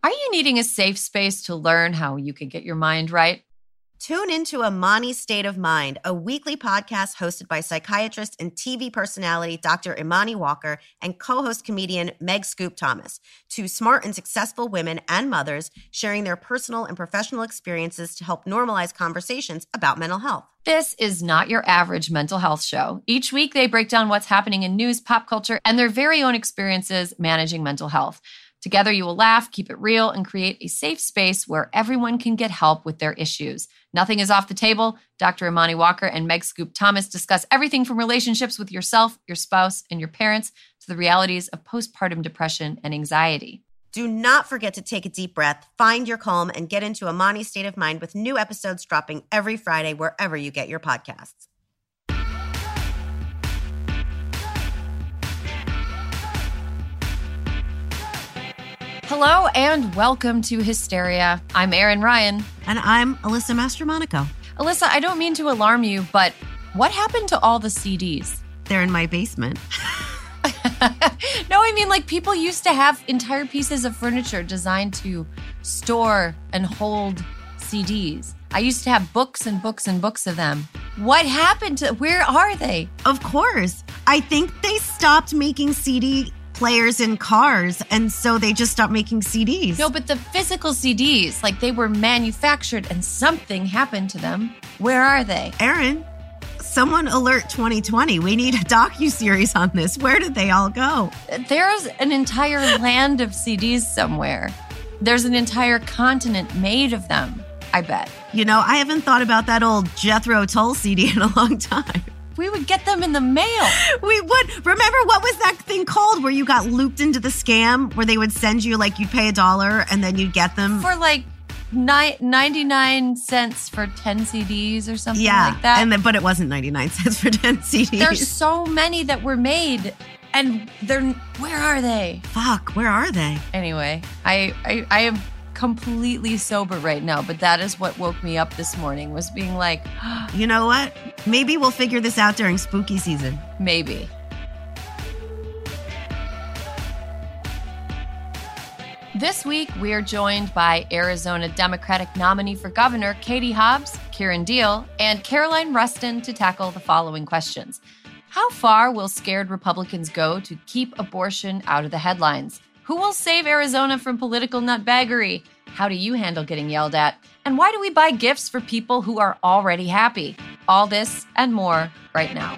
Are you needing a safe space to learn how you can get your mind right? Tune into Imani State of Mind, a weekly podcast hosted by psychiatrist and TV personality Dr. Imani Walker and co-host comedian Meg Scoop Thomas, two smart and successful women and mothers sharing their personal and professional experiences to help normalize conversations about mental health. This is not your average mental health show. Each week, they break down what's happening in news, pop culture, and their very own experiences managing mental health. Together, you will laugh, keep it real, and create a safe space where everyone can get help with their issues. Nothing is off the table. Dr. Imani Walker and Meg Scoop Thomas discuss everything from relationships with yourself, your spouse, and your parents to the realities of postpartum depression and anxiety. Do not forget to take a deep breath, find your calm, and get into Imani State of Mind with new episodes dropping every Friday wherever you get your podcasts. Hello and welcome to Hysteria. I'm Erin Ryan. And I'm Alyssa Mastromonaco. Alyssa, I don't mean to alarm you, but what happened to all the CDs? They're in my basement. No, I mean, like, people used to have entire pieces of furniture designed to store and hold CDs. I used to have books and books and books of them. What happened to, where are they? Of course. I think they stopped making CD players in cars, and so they just stopped making CDs. No, but the physical CDs, like, they were manufactured and something happened to them. Where are they? Erin, someone alert 2020. We need a docuseries on this. Where did they all go? There's an entire land of CDs somewhere. There's an entire continent made of them, I bet. You know, I haven't thought about that old Jethro Tull CD in a long time. We would get them in the mail. We would. Remember, what was that thing called where you got looped into the scam where they would send you, like, you'd pay $1 and then you'd get them? For like 99 cents for 10 CDs or something like that. Yeah, but it wasn't 99 cents for 10 CDs. There's so many that were made, and where are they? Fuck, where are they? Anyway, I am completely sober right now, but that is what woke me up this morning, was being like, you know what? Maybe we'll figure this out during spooky season. Maybe. This week, we are joined by Arizona Democratic nominee for governor Katie Hobbs, Kieran Deal, and Caroline Rustin to tackle the following questions. How far will scared Republicans go to keep abortion out of the headlines? Who will save Arizona from political nutbaggery? How do you handle getting yelled at? And why do we buy gifts for people who are already happy? All this and more right now.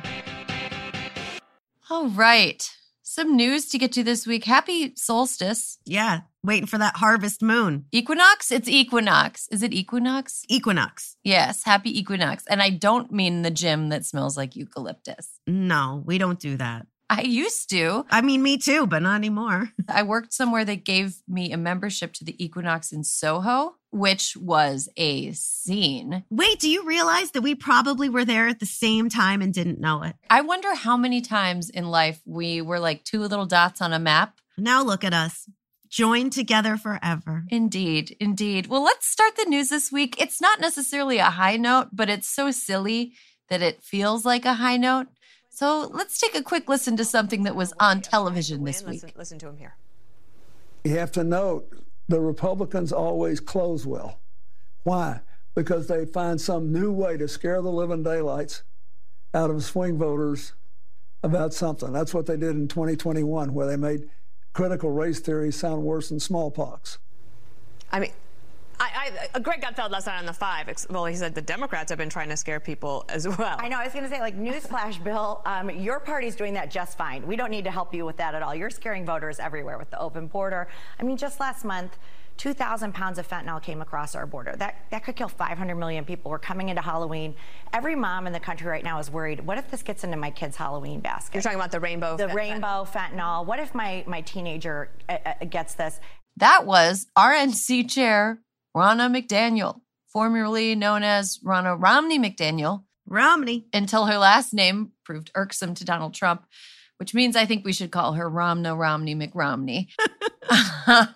All right. Some news to get to this week. Happy solstice. Yeah, waiting for that harvest moon. Equinox? It's equinox. Is it equinox? Equinox. Yes, happy equinox. And I don't mean the gym that smells like eucalyptus. No, we don't do that. I used to. I mean, me too, but not anymore. I worked somewhere that gave me a membership to the Equinox in Soho, which was a scene. Wait, do you realize that we probably were there at the same time and didn't know it? I wonder how many times in life we were like two little dots on a map. Now look at us, joined together forever. Indeed, indeed. Well, let's start the news this week. It's not necessarily a high note, but it's so silly that it feels like a high note. So let's take a quick listen to something that was on television this week. Listen to him here. You have to note the Republicans always close well. Why? Because they find some new way to scare the living daylights out of swing voters about something. That's what they did in 2021, where they made critical race theory sound worse than smallpox. I mean, Greg Gutfeld last night on the 5, well, he said the Democrats have been trying to scare people as well. I know. I was going to say, like, newsflash, Bill, your party's doing that just fine. We don't need to help you with that at all. You're scaring voters everywhere with the open border. I mean, just last month, 2,000 pounds of fentanyl came across our border. That could kill 500 million people. We're coming into Halloween. Every mom in the country right now is worried, what if this gets into my kid's Halloween basket? You're talking about the rainbow fentanyl. What if my teenager gets this? That was RNC Chair Ronna McDaniel, formerly known as Ronna Romney McDaniel. Romney. Until her last name proved irksome to Donald Trump, which means I think we should call her Romna Romney McRomney.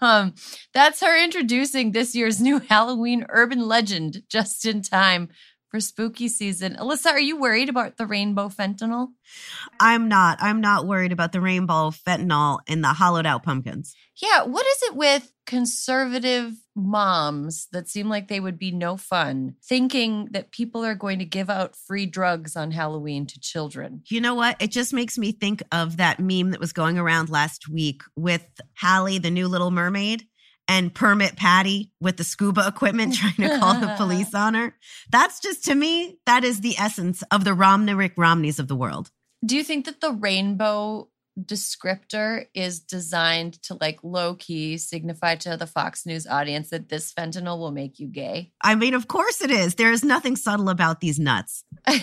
That's her introducing this year's new Halloween urban legend just in time for for spooky season. Alyssa, are you worried about the rainbow fentanyl? I'm not. I'm not worried about the rainbow fentanyl in the hollowed out pumpkins. Yeah, what is it with conservative moms that seem like they would be no fun, thinking that people are going to give out free drugs on Halloween to children? You know what? It just makes me think of that meme that was going around last week with Hallie, the new Little Mermaid, and Permit Patty with the scuba equipment trying to call the police on her. That's just, to me, that is the essence of the Rick Romneys of the world. Do you think that the rainbow descriptor is designed to like low-key signify to the Fox News audience that this fentanyl will make you gay? I mean, of course it is. There is nothing subtle about these nuts.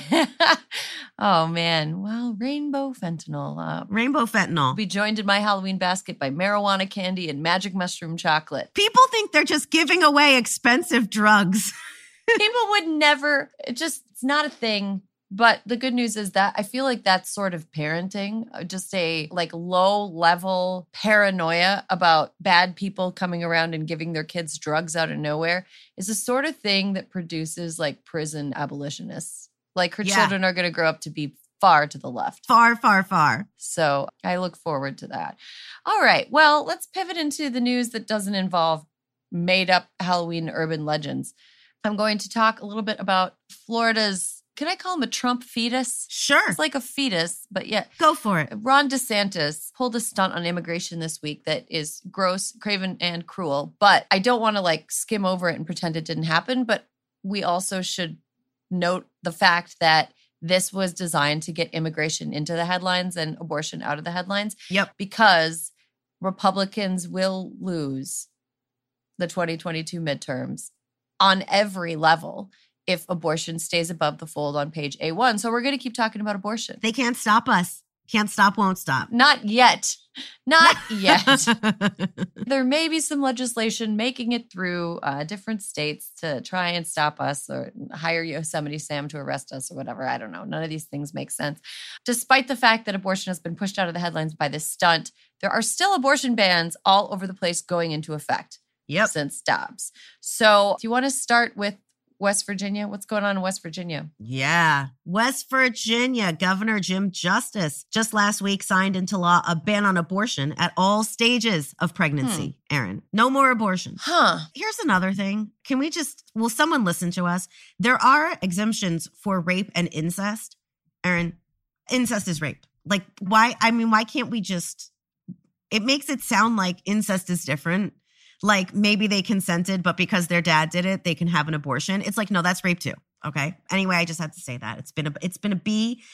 Oh, man. Well, rainbow fentanyl. Rainbow fentanyl. I'll be joined in my Halloween basket by marijuana candy and magic mushroom chocolate. People think they're just giving away expensive drugs. People would never, it's not a thing. But the good news is that I feel like that's sort of parenting, just a like low level paranoia about bad people coming around and giving their kids drugs out of nowhere is the sort of thing that produces like prison abolitionists. Like her children are going to grow up to be far to the left. Far, far, far. So I look forward to that. All right. Well, let's pivot into the news that doesn't involve made up Halloween urban legends. I'm going to talk a little bit about Florida's, can I call him a Trump fetus? Sure. It's like a fetus, but yeah. Go for it. Ron DeSantis pulled a stunt on immigration this week that is gross, craven, and cruel. But I don't want to like skim over it and pretend it didn't happen. But we also should note the fact that this was designed to get immigration into the headlines and abortion out of the headlines. Yep. Because Republicans will lose the 2022 midterms on every level if abortion stays above the fold on page A1. So we're going to keep talking about abortion. They can't stop us. Can't stop, won't stop. Not yet. Not yet. There may be some legislation making it through different states to try and stop us or hire Yosemite Sam to arrest us or whatever. I don't know. None of these things make sense. Despite the fact that abortion has been pushed out of the headlines by this stunt, there are still abortion bans all over the place going into effect since Dobbs. So do you want to start with West Virginia? What's going on in West Virginia? Yeah. West Virginia Governor Jim Justice just last week signed into law a ban on abortion at all stages of pregnancy, Erin. No more abortion. Here's another thing. Will someone listen to us? There are exemptions for rape and incest. Erin, incest is rape. Like, why can't we just, it makes it sound like incest is different. Like maybe they consented, but because their dad did it, they can have an abortion. It's like, no, that's rape too. Okay. Anyway, I just had to say that. It's been a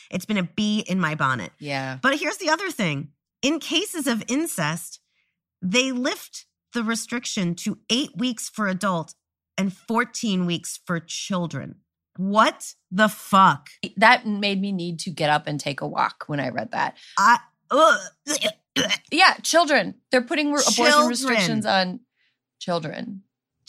bee in my bonnet. Yeah. But here's the other thing. In cases of incest, they lift the restriction to 8 weeks for adult and 14 weeks for children. What the fuck? That made me need to get up and take a walk when I read that. Yeah, children. They're putting abortion restrictions on children.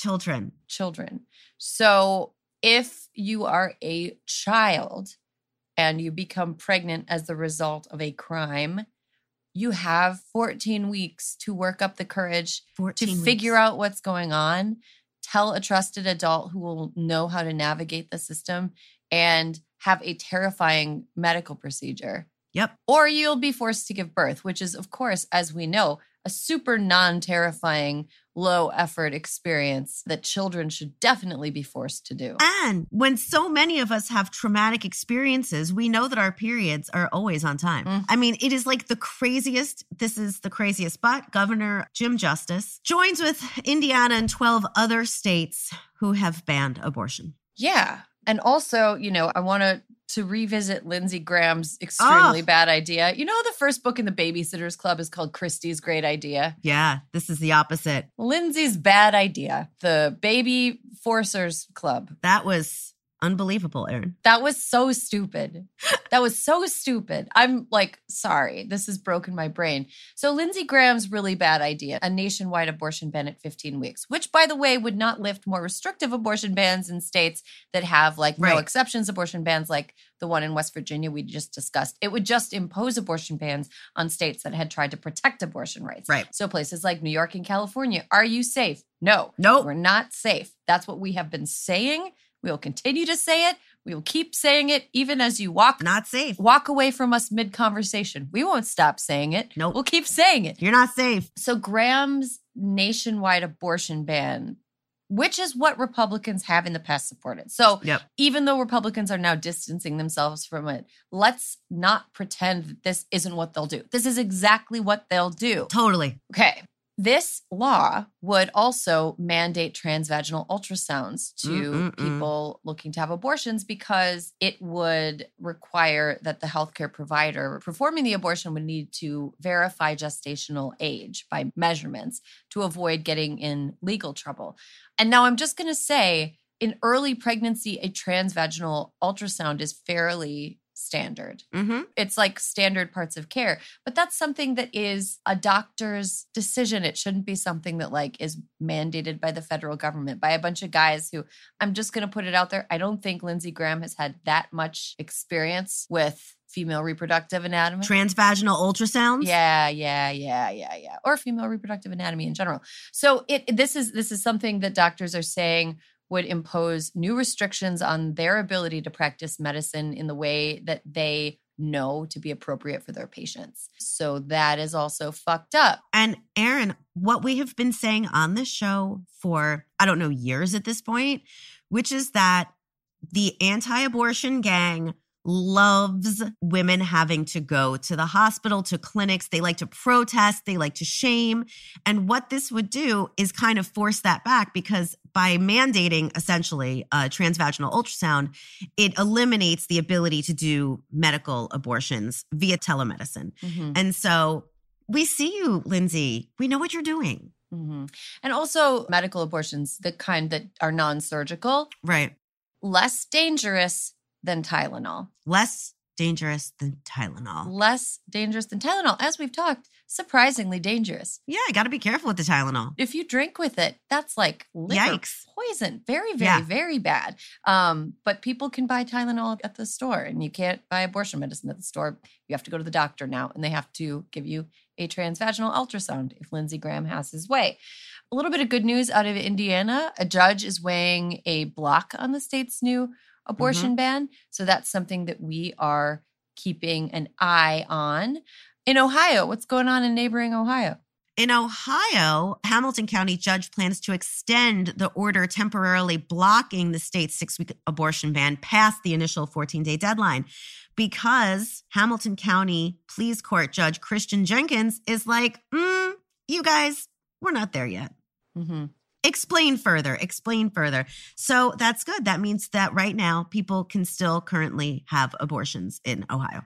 So if you are a child and you become pregnant as the result of a crime, you have 14 weeks to work up the courage to figure out what's going on, tell a trusted adult who will know how to navigate the system, and have a terrifying medical procedure. Yep. Or you'll be forced to give birth, which is, of course, as we know, a super non-terrifying, low-effort experience that children should definitely be forced to do. And when so many of us have traumatic experiences, we know that our periods are always on time. I mean, it is like the craziest. This is the craziest. But Governor Jim Justice joins with Indiana and 12 other states who have banned abortion. Yeah. And also, I want to revisit Lindsey Graham's extremely bad idea. You know, the first book in the Babysitters Club is called Christie's Great Idea. Yeah, this is the opposite. Lindsey's bad idea. The Baby Forcers Club. That was unbelievable, Erin. That was so stupid. I'm like, sorry, this has broken my brain. So Lindsey Graham's really bad idea, a nationwide abortion ban at 15 weeks, which, by the way, would not lift more restrictive abortion bans in states that have no exceptions abortion bans like the one in West Virginia we just discussed. It would just impose abortion bans on states that had tried to protect abortion rights. Right. So places like New York and California, are you safe? No. Nope. We're not safe. That's what we have been saying. We'll continue to say it, We will keep saying it even as you walk away from us mid-conversation. We won't stop saying it. Nope. We'll keep saying it. You're not safe. So Graham's nationwide abortion ban, which is what Republicans have in the past supported. So even though Republicans are now distancing themselves from it, let's not pretend that this isn't what they'll do. This is exactly what they'll do. Totally. Okay. This law would also mandate transvaginal ultrasounds to people looking to have abortions because it would require that the healthcare provider performing the abortion would need to verify gestational age by measurements to avoid getting in legal trouble. And now I'm just going to say, in early pregnancy, a transvaginal ultrasound is fairly standard. It's like standard parts of care, but that's something that is a doctor's decision. It shouldn't be something that like is mandated by the federal government, by a bunch of guys who, I'm just going to put it out there, I don't think Lindsey Graham has had that much experience with female reproductive anatomy. Transvaginal ultrasounds? Yeah. Or female reproductive anatomy in general. So this is something that doctors are saying would impose new restrictions on their ability to practice medicine in the way that they know to be appropriate for their patients. So that is also fucked up. And Erin, what we have been saying on this show for, I don't know, years at this point, which is that the anti-abortion gang loves women having to go to the hospital, to clinics. They like to protest. They like to shame. And what this would do is kind of force that back, because by mandating essentially a transvaginal ultrasound, it eliminates the ability to do medical abortions via telemedicine. And so we see you, Lindsey. We know what you're doing. And also medical abortions, the kind that are non-surgical. Right. Less dangerous than Tylenol. Less dangerous than Tylenol. Less dangerous than Tylenol. As we've talked, surprisingly dangerous. Yeah, I got to be careful with the Tylenol. If you drink with it, that's like liver poison. Very, very bad. But people can buy Tylenol at the store, and you can't buy abortion medicine at the store. You have to go to the doctor now, and they have to give you a transvaginal ultrasound if Lindsey Graham has his way. A little bit of good news out of Indiana. A judge is weighing a block on the state's new abortion ban. So that's something that we are keeping an eye on. In Ohio, what's going on in neighboring Ohio? In Ohio, Hamilton County judge plans to extend the order temporarily blocking the state's 6-week abortion ban past the initial 14-day deadline, because Hamilton County Pleas Court Judge Christian Jenkins is like, you guys, we're not there yet. Explain further. So that's good. That means that right now people can still currently have abortions in Ohio.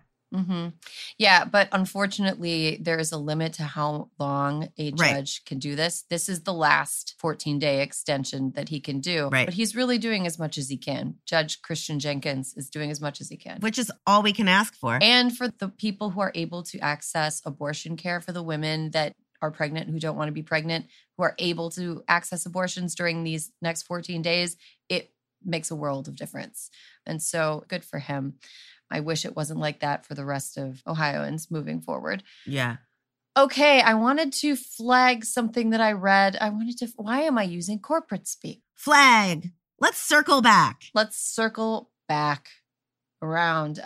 Yeah, but unfortunately, there is a limit to how long a judge can do this. This is the last 14-day extension that he can do. But he's really doing as much as he can. Judge Christian Jenkins is doing as much as he can. Which is all we can ask for. And for the people who are able to access abortion care, for the women that are pregnant who don't want to be pregnant, who are able to access abortions during these next 14 days, it makes a world of difference. And so good for him. I wish it wasn't like that for the rest of Ohioans moving forward. Yeah. Okay, I wanted to flag something that I read. Why am I using corporate speak? Flag. Let's circle back. Let's circle back around.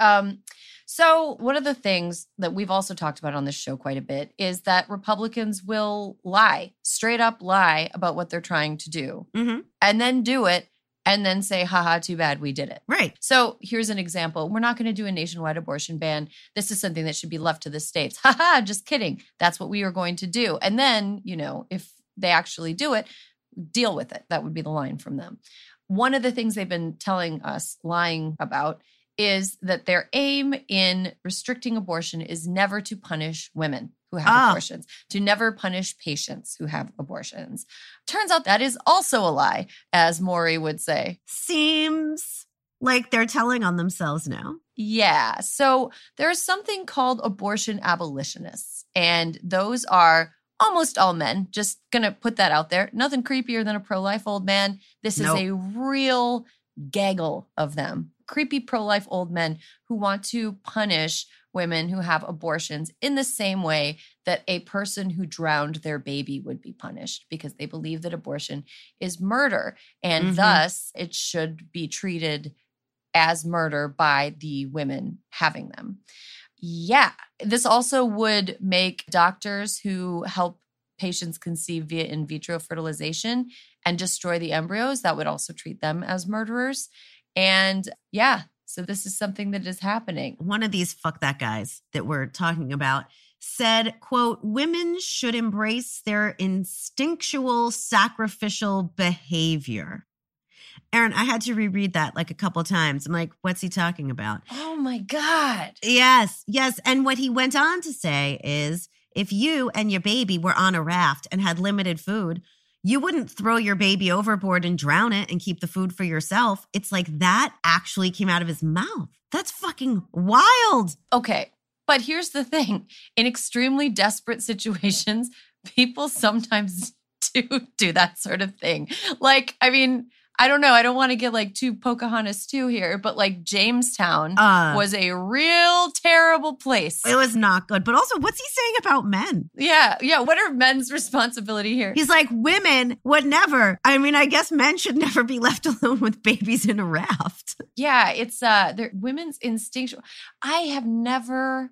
So one of the things that we've also talked about on this show quite a bit is that Republicans will straight up lie about what they're trying to do, and then do it, and then say, haha, too bad, we did it. Right. So here's an example. We're not going to do a nationwide abortion ban. This is something that should be left to the states. Haha, just kidding. That's what we are going to do. And then, if they actually do it, deal with it. That would be the line from them. One of the things they've been telling us, lying about, is that their aim in restricting abortion is never to punish women who have abortions, to never punish patients who have abortions. Turns out that is also a lie, as Maury would say. Seems like they're telling on themselves now. Yeah. So there's something called abortion abolitionists, and those are almost all men. Just going to put that out there. Nothing creepier than a pro-life old man. This is a real gaggle of them. Creepy pro-life old men who want to punish women who have abortions in the same way that a person who drowned their baby would be punished, because they believe that abortion is murder, and thus it should be treated as murder by the women having them. Yeah. This also would make doctors who help patients conceive via in vitro fertilization and destroy the embryos, that would also treat them as murderers. And yeah, so this is something that is happening. One of these fuck that guys that we're talking about said, quote, women should embrace their instinctual sacrificial behavior. Aaron, I had to reread that like a couple times. I'm like, what's he talking about? Oh my God. Yes. And what he went on to say is, if you and your baby were on a raft and had limited food, you wouldn't throw your baby overboard and drown it and keep the food for yourself. It's like that actually came out of his mouth. That's fucking wild. Okay. But here's the thing. In extremely desperate situations, people sometimes do that sort of thing. Like, I mean, I don't know. I don't want to get like too Pocahontas 2 here, but like Jamestown was a real terrible place. It was not good. But also, what's he saying about men? Yeah. What are men's responsibility here? He's like, women would never. I mean, I guess men should never be left alone with babies in a raft. Yeah, it's women's instinctual. I have never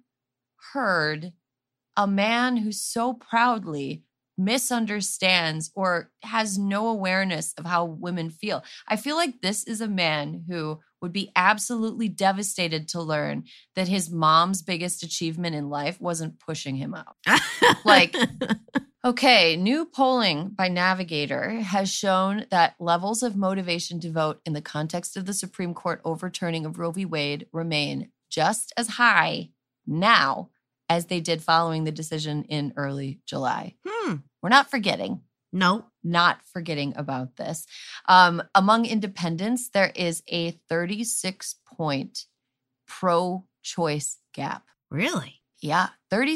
heard a man who so proudly misunderstands or has no awareness of how women feel. I feel like this is a man who would be absolutely devastated to learn that his mom's biggest achievement in life wasn't pushing him out. Like, okay, new polling by Navigator has shown that levels of motivation to vote in the context of the Supreme Court overturning of Roe v. Wade remain just as high now as they did following the decision in early July. We're not forgetting. No. Not forgetting about this. Among independents, there is a 36-point pro-choice gap. Really? Yeah,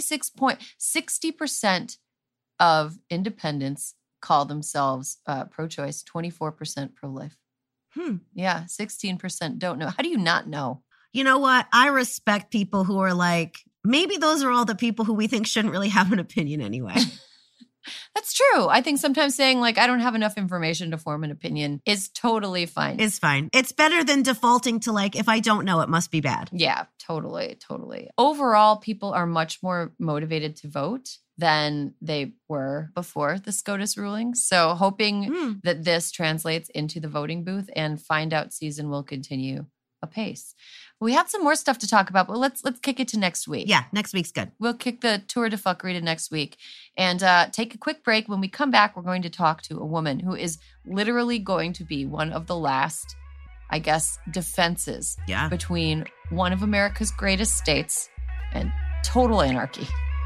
60% of independents call themselves pro-choice, 24% pro-life. Yeah, 16% don't know. How do you not know? You know what? I respect people who are like, maybe those are all the people who we think shouldn't really have an opinion anyway. That's true. I think sometimes saying like, I don't have enough information to form an opinion is totally fine. It's fine. It's better than defaulting to like, if I don't know, it must be bad. Yeah, totally. Overall, people are much more motivated to vote than they were before the SCOTUS ruling. So hoping that this translates into the voting booth and Find Out season will continue apace. We had some more stuff to talk about, but let's kick it to next week. Yeah, next week's good. We'll kick the tour de fuckery to next week and take a quick break. When we come back, we're going to talk to a woman who is literally going to be one of the last, I guess, defenses between one of America's greatest states and total anarchy.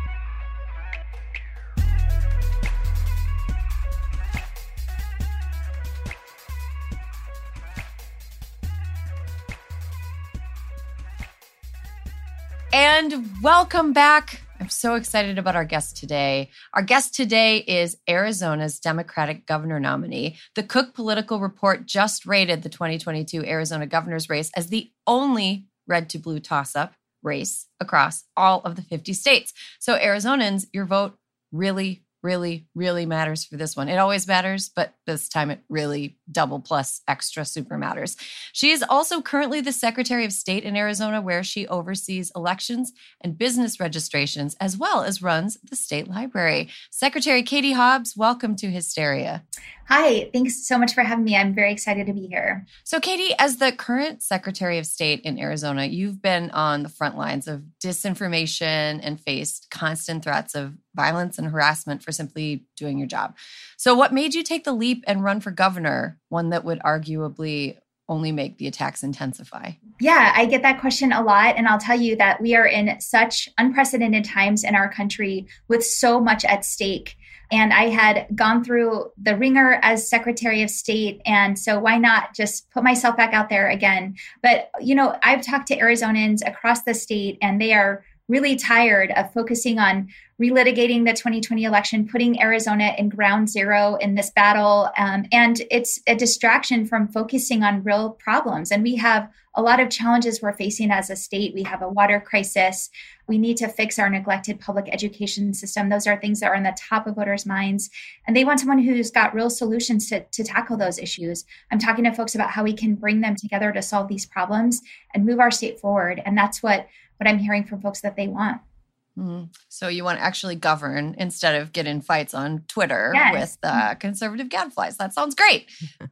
And welcome back. I'm so excited about our guest today. Our guest today is Arizona's Democratic governor nominee. The Cook Political Report just rated the 2022 Arizona governor's race as the only red to blue toss-up race across all of the 50 states. So Arizonans, your vote really matters for this one. It always matters, but this time it really double plus extra super matters. She is also currently the Secretary of State in Arizona, where she oversees elections and business registrations, as well as runs the state library. Secretary Katie Hobbs, welcome to Hysteria. Hi, thanks so much for having me. I'm very excited to be here. So Katie, as the current Secretary of State in Arizona, you've been on the front lines of disinformation and faced constant threats of violence and harassment for simply doing your job. So what made you take the leap and run for governor, one that would arguably only make the attacks intensify? Yeah, I get that question a lot. And I'll tell you that we are in such unprecedented times in our country with so much at stake. And I had gone through the ringer as Secretary of State. And so why not just put myself back out there again? But, you know, I've talked to Arizonans across the state, and they are really tired of focusing on relitigating the 2020 election, putting Arizona in ground zero in this battle. And it's a distraction from focusing on real problems. And we have a lot of challenges we're facing as a state. We have a water crisis. We need to fix our neglected public education system. Those are things that are on the top of voters' minds. And they want someone who's got real solutions to tackle those issues. I'm talking to folks about how we can bring them together to solve these problems and move our state forward. And that's what I'm hearing from folks that they want. Mm-hmm. So you want to actually govern instead of get in fights on Twitter with conservative gadflies. That sounds great.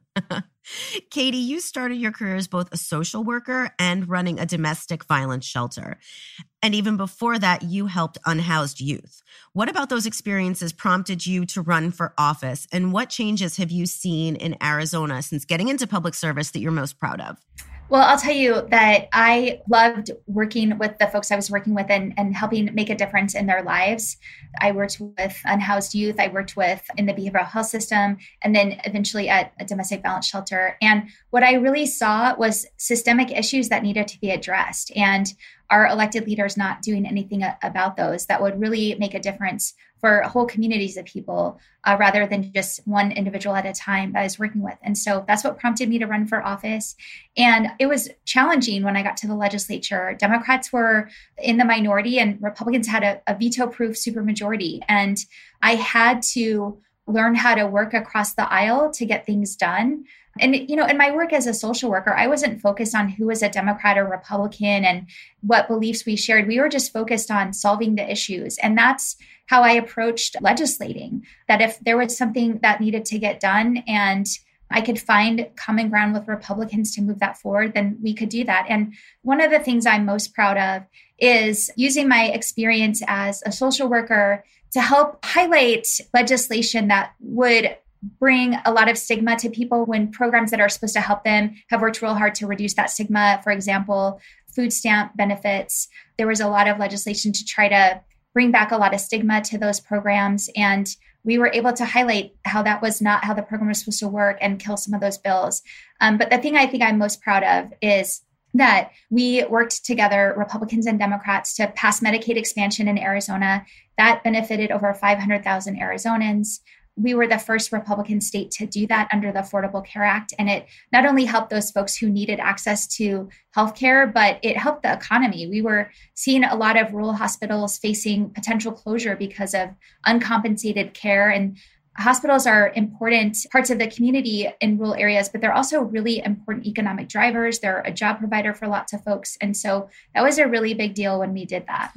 Katie, you started your career as both a social worker and running a domestic violence shelter. And even before that, you helped unhoused youth. What about those experiences prompted you to run for office? And what changes have you seen in Arizona since getting into public service that you're most proud of? Well, I'll tell you that I loved working with the folks I was working with and helping make a difference in their lives. I worked with unhoused youth. I worked with in the behavioral health system, and then eventually at a domestic violence shelter. And what I really saw was systemic issues that needed to be addressed, and our elected leaders not doing anything about those that would really make a difference for whole communities of people rather than just one individual at a time that I was working with. And so that's what prompted me to run for office. And it was challenging when I got to the legislature. Democrats were in the minority and Republicans had a veto-proof supermajority. And I had to learn how to work across the aisle to get things done. And, you know, in my work as a social worker, I wasn't focused on who was a Democrat or Republican and what beliefs we shared. We were just focused on solving the issues. And that's how I approached legislating, that if there was something that needed to get done and I could find common ground with Republicans to move that forward, then we could do that. And one of the things I'm most proud of is using my experience as a social worker to help highlight legislation that would bring a lot of stigma to people when programs that are supposed to help them have worked real hard to reduce that stigma. For example, food stamp benefits. There was a lot of legislation to try to bring back a lot of stigma to those programs. And we were able to highlight how that was not how the program was supposed to work and kill some of those bills. But the thing I think I'm most proud of is that we worked together, Republicans and Democrats, to pass Medicaid expansion in Arizona. That benefited over 500,000 Arizonans. We were the first Republican state to do that under the Affordable Care Act. And it not only helped those folks who needed access to healthcare, but it helped the economy. We were seeing a lot of rural hospitals facing potential closure because of uncompensated care. And hospitals are important parts of the community in rural areas, but they're also really important economic drivers. They're a job provider for lots of folks. And so that was a really big deal when we did that.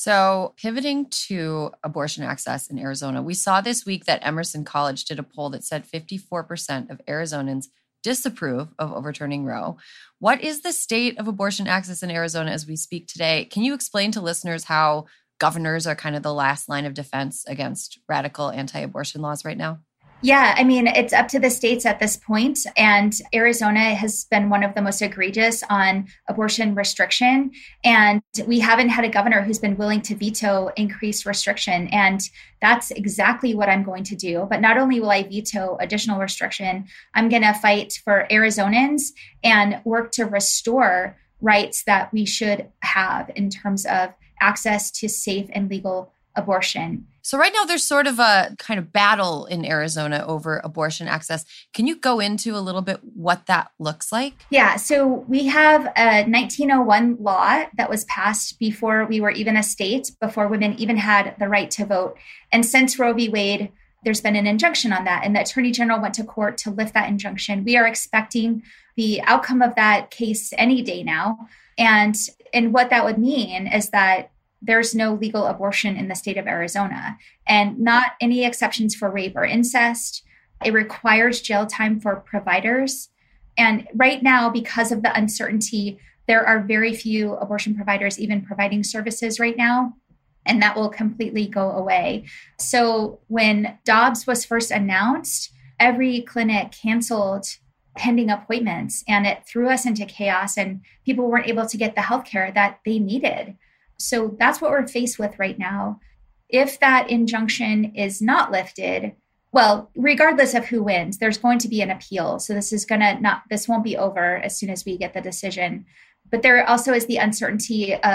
So pivoting to abortion access in Arizona, we saw this week that Emerson College did a poll that said 54% of Arizonans disapprove of overturning Roe. What is the state of abortion access in Arizona as we speak today? Can you explain to listeners how governors are kind of the last line of defense against radical anti-abortion laws right now? Yeah, I mean, it's up to the states at this point, and Arizona has been one of the most egregious on abortion restriction, and we haven't had a governor who's been willing to veto increased restriction, and that's exactly what I'm going to do. But not only will I veto additional restriction, I'm going to fight for Arizonans and work to restore rights that we should have in terms of access to safe and legal abortion. So right now there's sort of a kind of battle in Arizona over abortion access. Can you go into a little bit what that looks like? Yeah, so we have a 1901 law that was passed before we were even a state, before women even had the right to vote. And since Roe v. Wade, there's been an injunction on that, and the Attorney General went to court to lift that injunction. We are expecting the outcome of that case any day now. And what that would mean is that there's no legal abortion in the state of Arizona, and not any exceptions for rape or incest. It requires jail time for providers. And right now, because of the uncertainty, there are very few abortion providers even providing services right now, and that will completely go away. So when Dobbs was first announced, every clinic canceled pending appointments, and it threw us into chaos, and people weren't able to get the healthcare that they needed. So that's what we're faced with right now. If that injunction is not lifted, well, regardless of who wins, there's going to be an appeal. So this won't be over as soon as we get the decision. But there also is the uncertainty of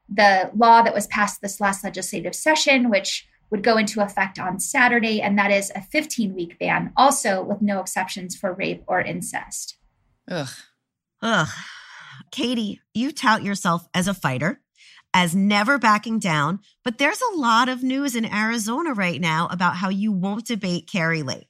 the law that was passed this last legislative session, which would go into effect on Saturday, and that is a 15-week ban, also with no exceptions for rape or incest. Ugh. Katie, you tout yourself as a fighter, as never backing down, but there's a lot of news in Arizona right now about how you won't debate Kari Lake.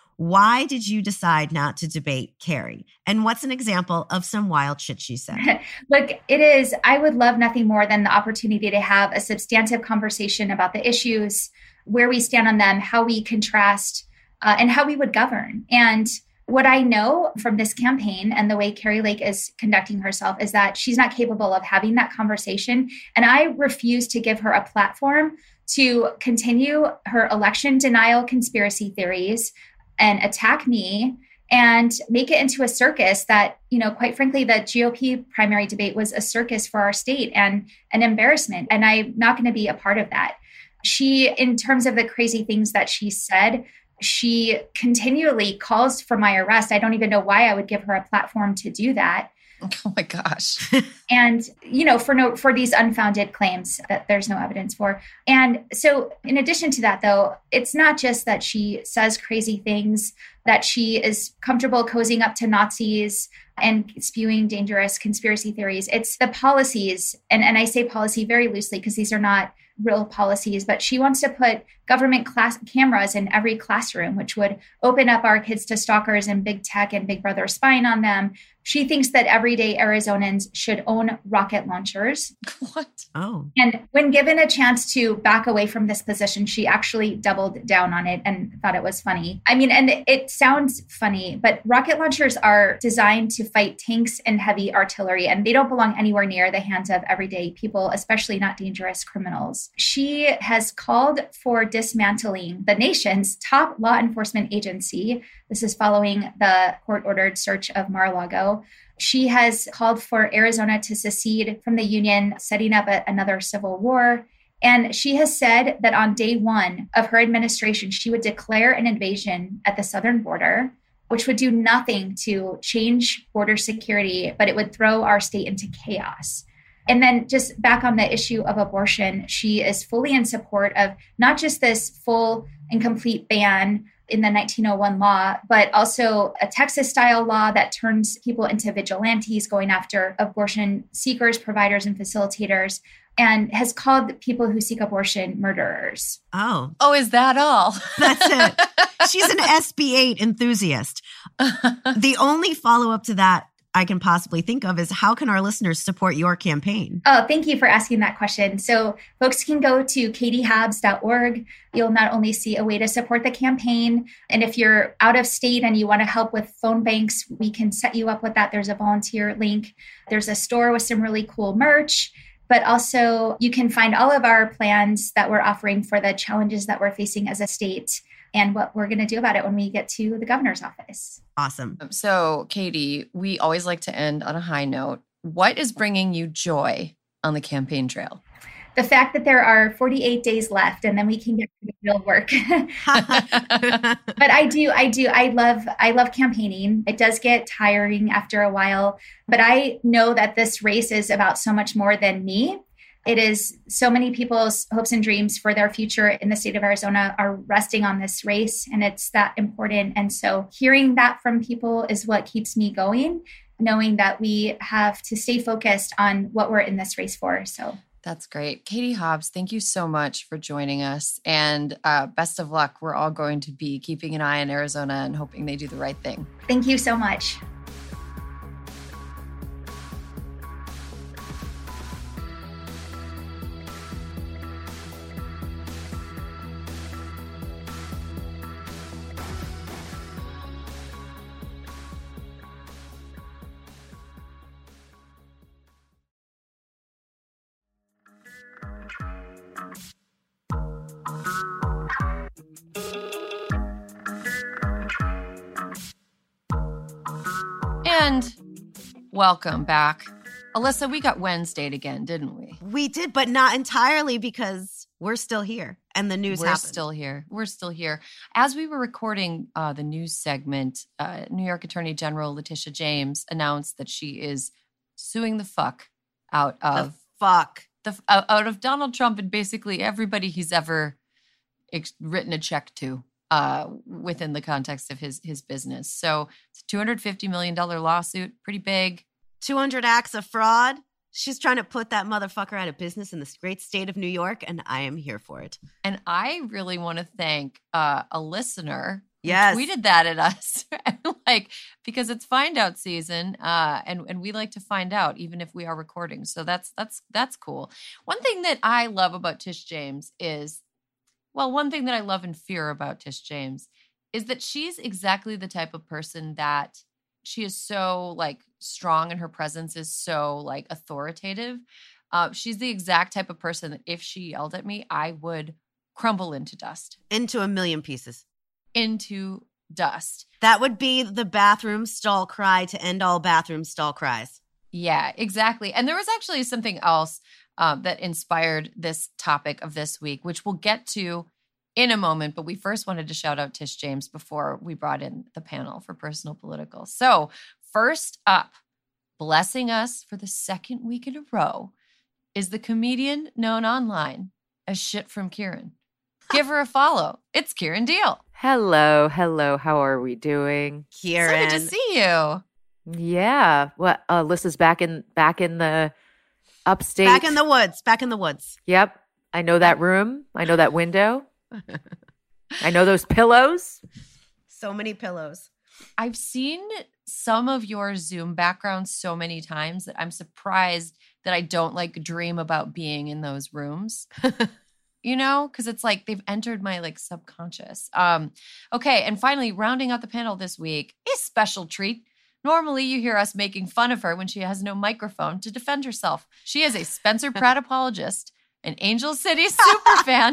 Why did you decide not to debate Kari? And what's an example of some wild shit she said? Look, I would love nothing more than the opportunity to have a substantive conversation about the issues, where we stand on them, how we contrast, and how we would govern. And what I know from this campaign and the way Kari Lake is conducting herself is that she's not capable of having that conversation. And I refuse to give her a platform to continue her election denial conspiracy theories and attack me and make it into a circus that, quite frankly, the GOP primary debate was a circus for our state and an embarrassment. And I'm not going to be a part of that. She, in terms of the crazy things that she said, she continually calls for my arrest. I don't even know why I would give her a platform to do that. Oh my gosh. And, for these unfounded claims that there's no evidence for. And so in addition to that, though, it's not just that she says crazy things, that she is comfortable cozying up to Nazis and spewing dangerous conspiracy theories. It's the policies. And I say policy very loosely because these are not real policies, but she wants to put government cameras in every classroom, which would open up our kids to stalkers and big tech and Big Brother spying on them. She thinks that everyday Arizonans should own rocket launchers. What? Oh. And when given a chance to back away from this position, she actually doubled down on it and thought it was funny. I mean, and it sounds funny, but rocket launchers are designed to fight tanks and heavy artillery, and they don't belong anywhere near the hands of everyday people, especially not dangerous criminals. She has called for dismantling the nation's top law enforcement agency. This is following the court-ordered search of Mar-a-Lago. She has called for Arizona to secede from the union, setting up another civil war. And she has said that on day one of her administration, she would declare an invasion at the southern border, which would do nothing to change border security, but it would throw our state into chaos. And then just back on the issue of abortion, she is fully in support of not just this full and complete ban in the 1901 law, but also a Texas-style law that turns people into vigilantes going after abortion seekers, providers, and facilitators, and has called people who seek abortion murderers. Oh, is that all? That's it. She's an SB 8 enthusiast. The only follow-up to that I can possibly think of is, how can our listeners support your campaign? Oh, thank you for asking that question. So folks can go to katiehobbs.org. You'll not only see a way to support the campaign, and if you're out of state and you want to help with phone banks, we can set you up with that. There's a volunteer link. There's a store with some really cool merch. But also you can find all of our plans that we're offering for the challenges that we're facing as a state and what we're going to do about it when we get to the governor's office. Awesome. So, Katie, we always like to end on a high note. What is bringing you joy on the campaign trail? The fact that there are 48 days left and then we can get to the real work. But I love campaigning. It does get tiring after a while, but I know that this race is about so much more than me. It is so many people's hopes and dreams for their future in the state of Arizona are resting on this race, and it's that important. And so hearing that from people is what keeps me going, knowing that we have to stay focused on what we're in this race for. So that's great. Katie Hobbs, thank you so much for joining us, and best of luck. We're all going to be keeping an eye on Arizona and hoping they do the right thing. Thank you so much. And welcome back. Alyssa, we got Wednesdayed again, didn't we? We did, but not entirely, because we're still here and the news happened. We're still here. As we were recording the news segment, New York Attorney General Letitia James announced that she is suing the fuck out of out of Donald Trump and basically everybody he's ever written a check to within the context of his business. So it's a $250 million lawsuit, pretty big. 200 acts of fraud. She's trying to put that motherfucker out of business in this great state of New York, and I am here for it. And I really want to thank a listener who Yes. tweeted that at us, because it's find out season, and we like to find out even if we are recording. So that's cool. One thing that I love about Tish James is, one thing that I love and fear about Tish James is that she's exactly the type of person that she is so strong, and her presence is so authoritative. She's the exact type of person that if she yelled at me, I would crumble into dust. Into a million pieces. Into dust. That would be the bathroom stall cry to end all bathroom stall cries. Yeah, exactly. And there was actually something else that inspired this topic of this week, which we'll get to in a moment. But we first wanted to shout out Tish James before we brought in the panel for Personal Political. So first up, blessing us for the second week in a row, is the comedian known online as Shit from Kieran. Give her a follow. It's Kieran Deal. Hello. How are we doing? Kieran. So good to see you. Yeah. Well, Alyssa's back in the upstate. Back in the woods. Yep. I know that room. I know that window. I know those pillows. So many pillows. I've seen some of your Zoom backgrounds so many times that I'm surprised that I don't dream about being in those rooms. Because it's they've entered my subconscious. Okay, and finally, rounding out the panel this week, a special treat. Normally, you hear us making fun of her when she has no microphone to defend herself. She is a Spencer Pratt apologist, an Angel City superfan,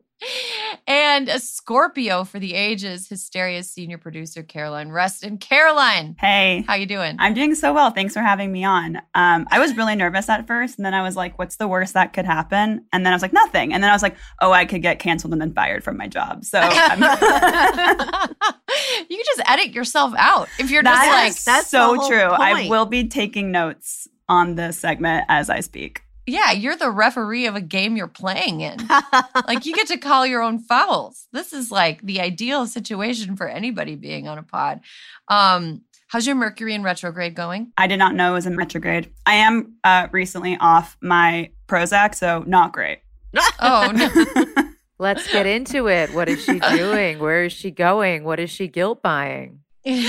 and a Scorpio for the ages. Hysteria's senior producer, Caroline Reston. Caroline, hey, how you doing? I'm doing so well. Thanks for having me on. I was really nervous at first, and then I was like, "What's the worst that could happen?" And then I was like, "Nothing." And then I was like, "Oh, I could get canceled and then fired from my job." So you can just edit yourself out if you're just that's so true. Point. I will be taking notes on this segment as I speak. Yeah, you're the referee of a game you're playing in. You get to call your own fouls. This is the ideal situation for anybody being on a pod. How's your Mercury in retrograde going? I did not know it was in retrograde. I am recently off my Prozac, so not great. Oh, no. Let's get into it. What is she doing? Where is she going? What is she guilt buying?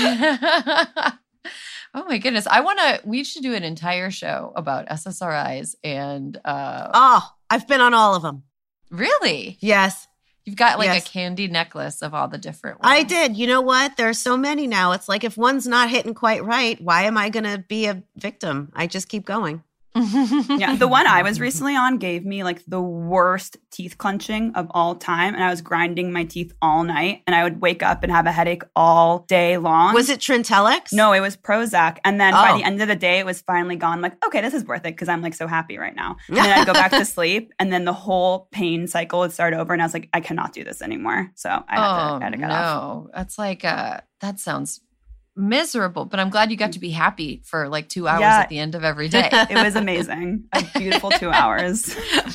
Oh my goodness. We should do an entire show about SSRIs and I've been on all of them. Really? Yes. You've got a candy necklace of all the different ones. I did. You know what? There's so many now. It's if one's not hitting quite right, why am I going to be a victim? I just keep going. Yeah, the one I was recently on gave me the worst teeth clenching of all time, and I was grinding my teeth all night, and I would wake up and have a headache all day long. Was it Trintellix? No, it was Prozac, and then by the end of the day, it was finally gone. Okay, this is worth it because I'm so happy right now. And then I'd go back to sleep, and then the whole pain cycle would start over, and I was like, I cannot do this anymore. So I had to get off. That's that sounds miserable, but I'm glad you got to be happy for 2 hours at the end of every day. It was amazing. A beautiful 2 hours.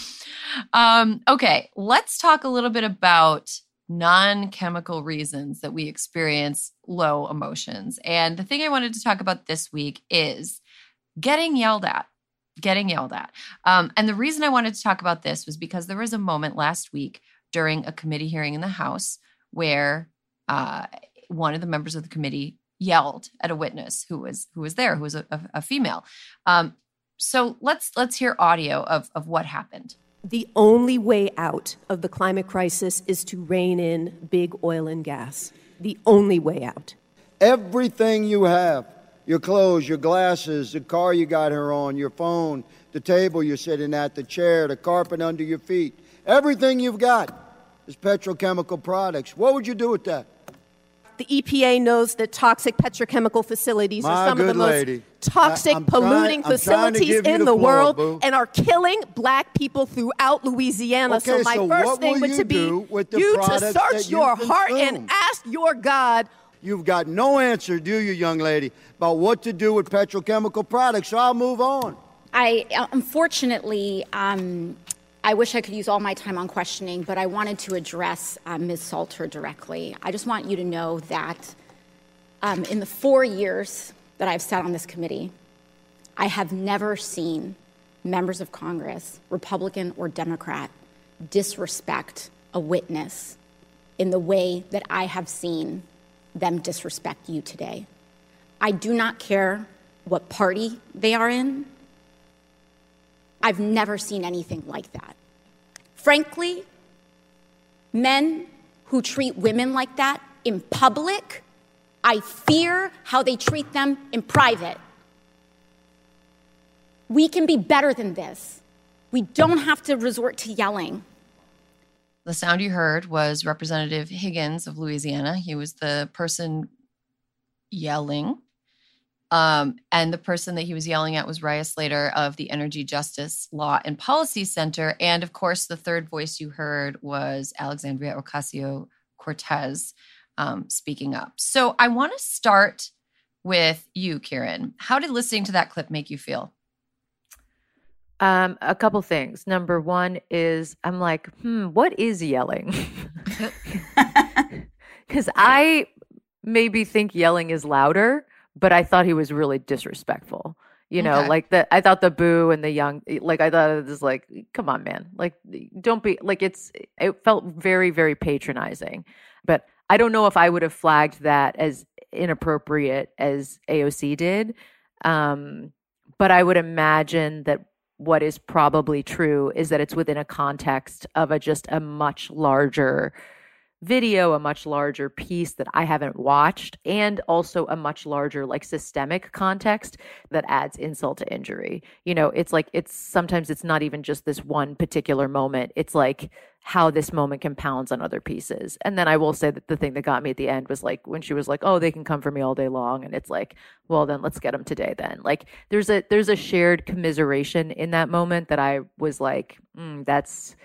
Okay, let's talk a little bit about non-chemical reasons that we experience low emotions. And the thing I wanted to talk about this week is getting yelled at. And the reason I wanted to talk about this was because there was a moment last week during a committee hearing in the House where one of the members of the committee yelled at a witness who was there, who was a female. So let's hear audio of what happened. The only way out of the climate crisis is to rein in big oil and gas. The only way out. Everything you have, your clothes, your glasses, the car you got her on, your phone, the table you're sitting at, the chair, the carpet under your feet, everything you've got is petrochemical products. What would you do with that? The EPA knows that toxic petrochemical facilities are some of the most toxic, polluting facilities in the world and are killing black people throughout Louisiana. Okay, so my first thing would to be you to search your heart and ask your God. You've got no answer, do you, young lady, about what to do with petrochemical products, so I'll move on. Unfortunately, I wish I could use all my time on questioning, but I wanted to address Ms. Salter directly. I just want you to know that in the 4 years that I've sat on this committee, I have never seen members of Congress, Republican or Democrat, disrespect a witness in the way that I have seen them disrespect you today. I do not care what party they are in. I've never seen anything like that. Frankly, men who treat women like that in public, I fear how they treat them in private. We can be better than this. We don't have to resort to yelling. The sound you heard was Representative Higgins of Louisiana. He was the person yelling. And the person that he was yelling at was Raya Slater of the Energy Justice Law and Policy Center. And of course, the third voice you heard was Alexandria Ocasio-Cortez speaking up. So I want to start with you, Kieran. How did listening to that clip make you feel? A couple things. Number one is I'm like, what is yelling? Because I maybe think yelling is louder, but I thought he was really disrespectful. You know, okay. I thought the boo and the young, like, I thought it was like, come on, man. Like, don't be, like, it felt very, very patronizing. But I don't know if I would have flagged that as inappropriate as AOC did. But I would imagine that what is probably true is that it's within a context of just a much larger video, a much larger piece that I haven't watched, and also a much larger, like, systemic context that adds insult to injury. You know, it's like, sometimes it's not even just this one particular moment. It's like how this moment compounds on other pieces. And then I will say that the thing that got me at the end was like when she was like, oh, they can come for me all day long. And it's like, well, then let's get them today then. Like there's a shared commiseration in that moment that I was like, that's...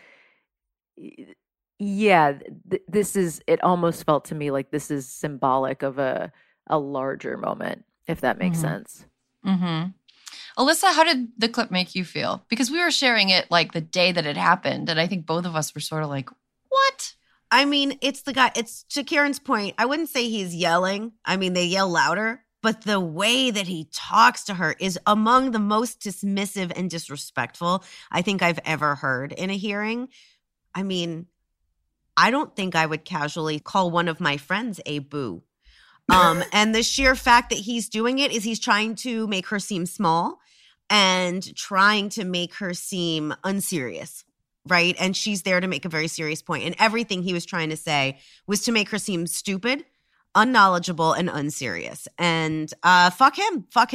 Yeah, this is, it almost felt to me like this is symbolic of a larger moment, if that makes sense. Mm-hmm. Alyssa, how did the clip make you feel? Because we were sharing it like the day that it happened, and I think both of us were sort of like, what? I mean, it's the guy, it's to Karen's point, I wouldn't say he's yelling. I mean, they yell louder, but the way that he talks to her is among the most dismissive and disrespectful I think I've ever heard in a hearing. I mean, I don't think I would casually call one of my friends a boo. And the sheer fact that he's doing it is he's trying to make her seem small and trying to make her seem unserious, right? And she's there to make a very serious point. And everything he was trying to say was to make her seem stupid, unknowledgeable, and unserious. And fuck him. That's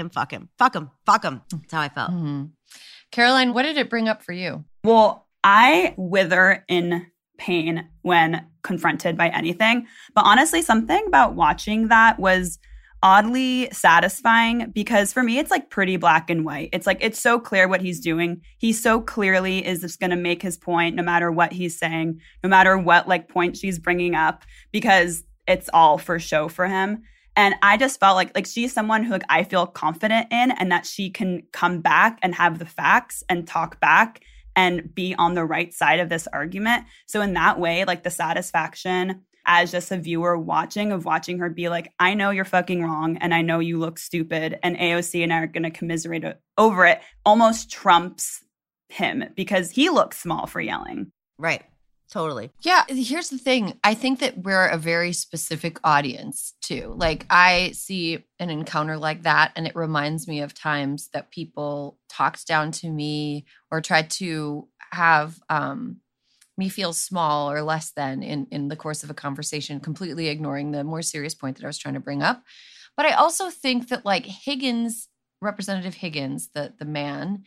how I felt. Mm-hmm. Caroline, what did it bring up for you? Well, I wither in pain when confronted by anything. But honestly, something about watching that was oddly satisfying because for me, it's like pretty black and white. It's like, it's so clear what he's doing. He so clearly is just going to make his point no matter what he's saying, no matter what like point she's bringing up, because it's all for show for him. And I just felt like she's someone who like I feel confident in and that she can come back and have the facts and talk back and be on the right side of this argument. So in that way, like the satisfaction as just a viewer watching her be like, I know you're fucking wrong and I know you look stupid and AOC and I are going to commiserate over it almost trumps him because he looks small for yelling. Right. Totally. Yeah. Here's the thing. I think that we're a very specific audience too. Like I see an encounter like that and it reminds me of times that people talked down to me or tried to have me feel small or less than in the course of a conversation, completely ignoring the more serious point that I was trying to bring up. But I also think that like Higgins, Representative Higgins, the man,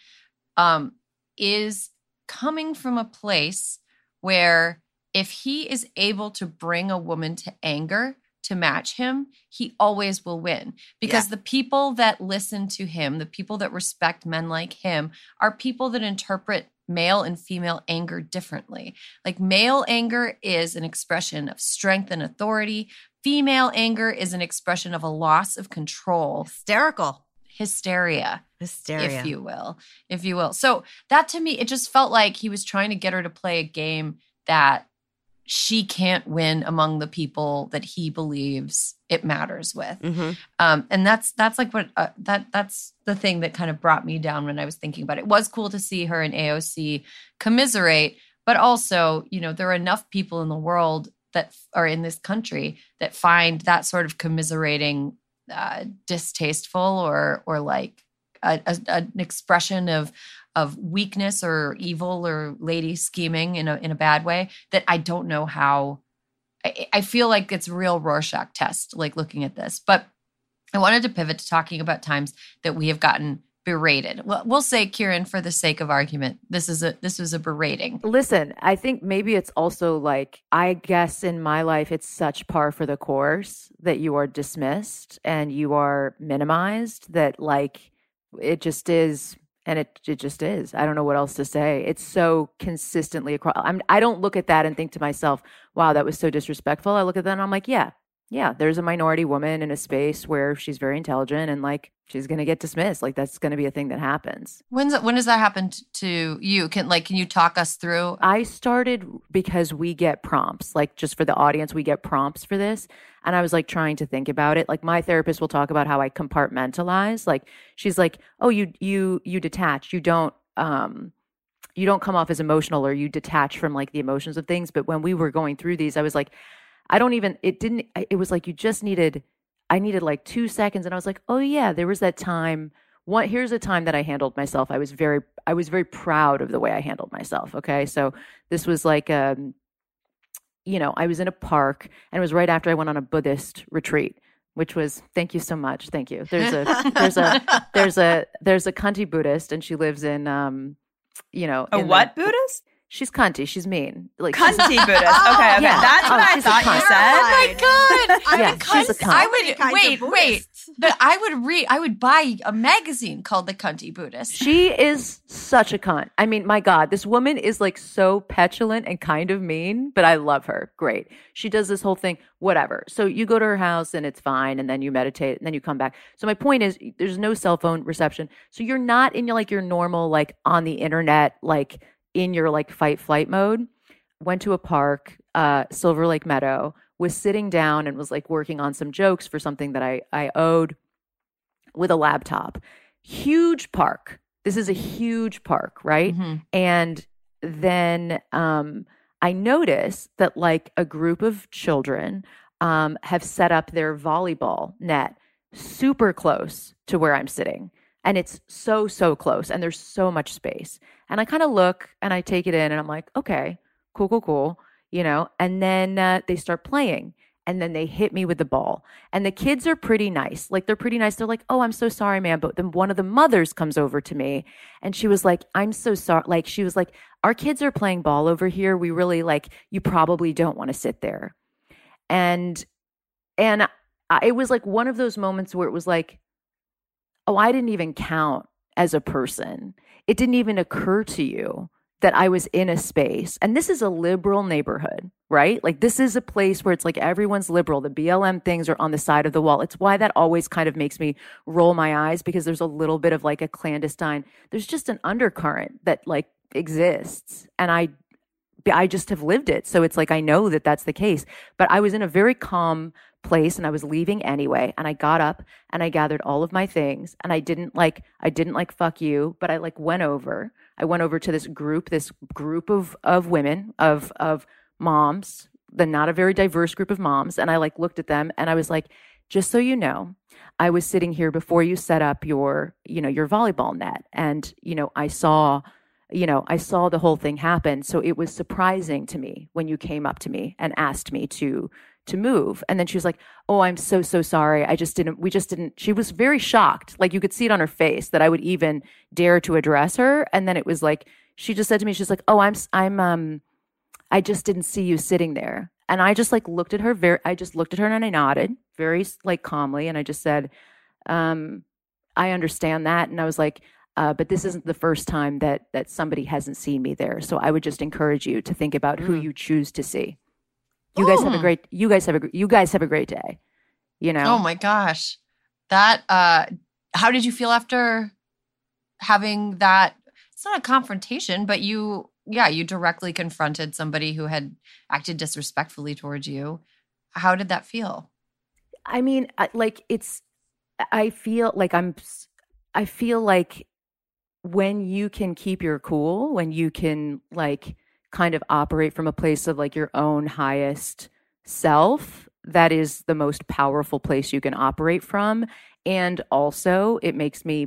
is coming from a place where if he is able to bring a woman to anger to match him, he always will win. Because the people that listen to him, the people that respect men like him, are people that interpret male and female anger differently. Like male anger is an expression of strength and authority. Female anger is an expression of a loss of control. Hysteria. Hysteria. if you will. So that to me, it just felt like he was trying to get her to play a game that she can't win among the people that he believes it matters with. And that's like what that's the thing that kind of brought me down when I was thinking about it. It was cool to see her and AOC commiserate, but also, you know, there are enough people in the world that are in this country that find that sort of commiserating distasteful or like an expression of weakness or evil or lady scheming in a bad way, that I don't know how. I feel like it's a real Rorschach test, like looking at this. But I wanted to pivot to talking about times that we have gotten berated. Well, we'll say, Kieran, for the sake of argument, this was a berating. Listen, I think maybe it's also like, I guess in my life, it's such par for the course that you are dismissed and you are minimized, that like it just is. And it just is. I don't know what else to say. It's so consistently across. I don't look at that and think to myself, wow, that was so disrespectful. I look at that and I'm like, yeah, there's a minority woman in a space where she's very intelligent and like she's going to get dismissed. Like that's going to be a thing that happens. When does that happen to you? Can you talk us through? I started because we get prompts, like just for the audience, we get prompts for this. And I was like trying to think about it. Like my therapist will talk about how I compartmentalize. Like she's like, oh, you detach. You don't come off as emotional, or you detach from like the emotions of things. But when we were going through these, I was like, it was like I needed like 2 seconds. And I was like, oh yeah, there was that time. Here's a time that I handled myself. I was very proud of the way I handled myself. Okay. So this was like, I was in a park, and it was right after I went on a Buddhist retreat, which was, thank you so much. Thank you. There's a cunty Buddhist, and she lives in, what Buddhist? She's cunty. She's mean. Like cunty Buddhist. Okay. Yeah. That's what I thought you said. Oh my God. She's a cunt. Wait. But I would buy a magazine called The Cunty Buddhist. She is such a cunt. I mean, my God, this woman is like so petulant and kind of mean, but I love her. Great. She does this whole thing, whatever. So you go to her house and it's fine, and then you meditate, and then you come back. So my point is, there's no cell phone reception. So you're not in your normal, like on the internet, like in your like fight flight mode. Went to a park, Silver Lake Meadow, was sitting down and was like working on some jokes for something that I owed with a laptop. Huge park. This is a huge park, right? Mm-hmm. And then I noticed that like a group of children have set up their volleyball net super close to where I'm sitting. And it's so close, and there's so much space. And I kind of look and I take it in, and I'm like, okay, cool. And then they start playing, and then they hit me with the ball. And the kids are pretty nice. Like, they're pretty nice. They're like, oh, I'm so sorry, man. But then one of the mothers comes over to me, and she was like, I'm so sorry. Like, she was like, our kids are playing ball over here. We really you probably don't want to sit there. And it was like one of those moments where it was like, oh, I didn't even count as a person. It didn't even occur to you that I was in a space. And this is a liberal neighborhood, right? Like, this is a place where it's like everyone's liberal. The BLM things are on the side of the wall. It's why that always kind of makes me roll my eyes, because there's a little bit of like a clandestine, there's just an undercurrent that like exists. And I just have lived it. So it's like, I know that that's the case. But I was in a very calm place, and I was leaving anyway. And I got up and I gathered all of my things, and I didn't like fuck you, but I like went over to this group of women, of moms, not a very diverse group of moms. And I like looked at them, and I was like, just so you know, I was sitting here before you set up your volleyball net. And, I saw the whole thing happen. So it was surprising to me when you came up to me and asked me to move. And then she was like, oh, I'm so sorry. We just didn't, she was very shocked. Like, you could see it on her face that I would even dare to address her. And then it was like, she just said to me, she's like, oh, I just didn't see you sitting there. And I just like looked at her and I nodded very like calmly. And I just said, I understand that. And I was like, but this isn't the first time that somebody hasn't seen me there. So I would just encourage you to think about who you choose to see. You guys have a great day. Oh my gosh. That how did you feel after having that, it's not a confrontation, but you directly confronted somebody who had acted disrespectfully towards you. How did that feel? I mean, I feel like when you can keep your cool, when you can like kind of operate from a place of like your own highest self, that is the most powerful place you can operate from. And also it makes me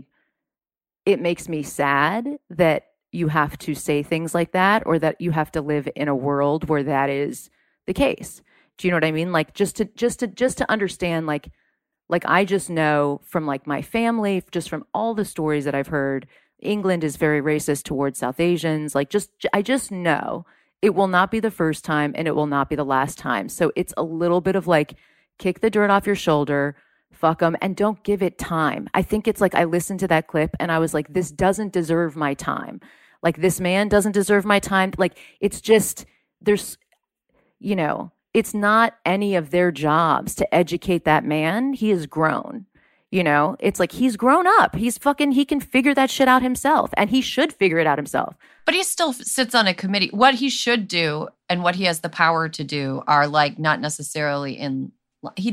sad that you have to say things like that, or that you have to live in a world where that is the case. Do you know what I mean? Like just to understand, like I just know from like my family, just from all the stories that I've heard, England is very racist towards South Asians. Like I just know it will not be the first time and it will not be the last time. So it's a little bit of like, kick the dirt off your shoulder, fuck them, and don't give it time. I think it's like, I listened to that clip and I was like, this doesn't deserve my time. Like, this man doesn't deserve my time. Like, it's just, there's, you know, it's not any of their jobs to educate that man. He is grown. You know, it's like, he's grown up. He can figure that shit out himself, and he should figure it out himself. But he still sits on a committee. What he should do and what he has the power to do are like not necessarily he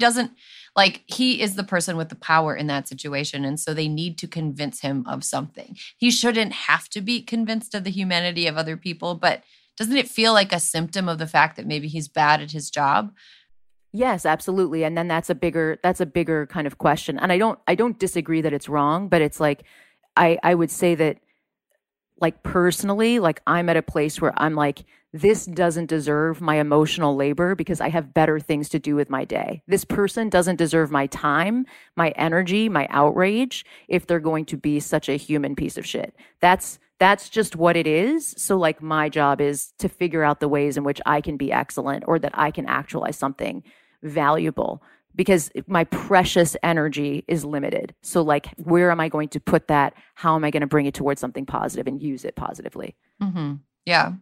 is the person with the power in that situation. And so they need to convince him of something. He shouldn't have to be convinced of the humanity of other people, but doesn't it feel like a symptom of the fact that maybe he's bad at his job? Yes, absolutely. And then that's a bigger kind of question. And I don't disagree that it's wrong, but it's like, I would say that, like, personally, like, I'm at a place where I'm like, this doesn't deserve my emotional labor because I have better things to do with my day. This person doesn't deserve my time, my energy, my outrage, if they're going to be such a human piece of shit. That's just what it is. So like, my job is to figure out the ways in which I can be excellent, or that I can actualize something valuable, because my precious energy is limited. So like, where am I going to put that? How am I going to bring it towards something positive and use it positively? Mm-hmm. Yeah.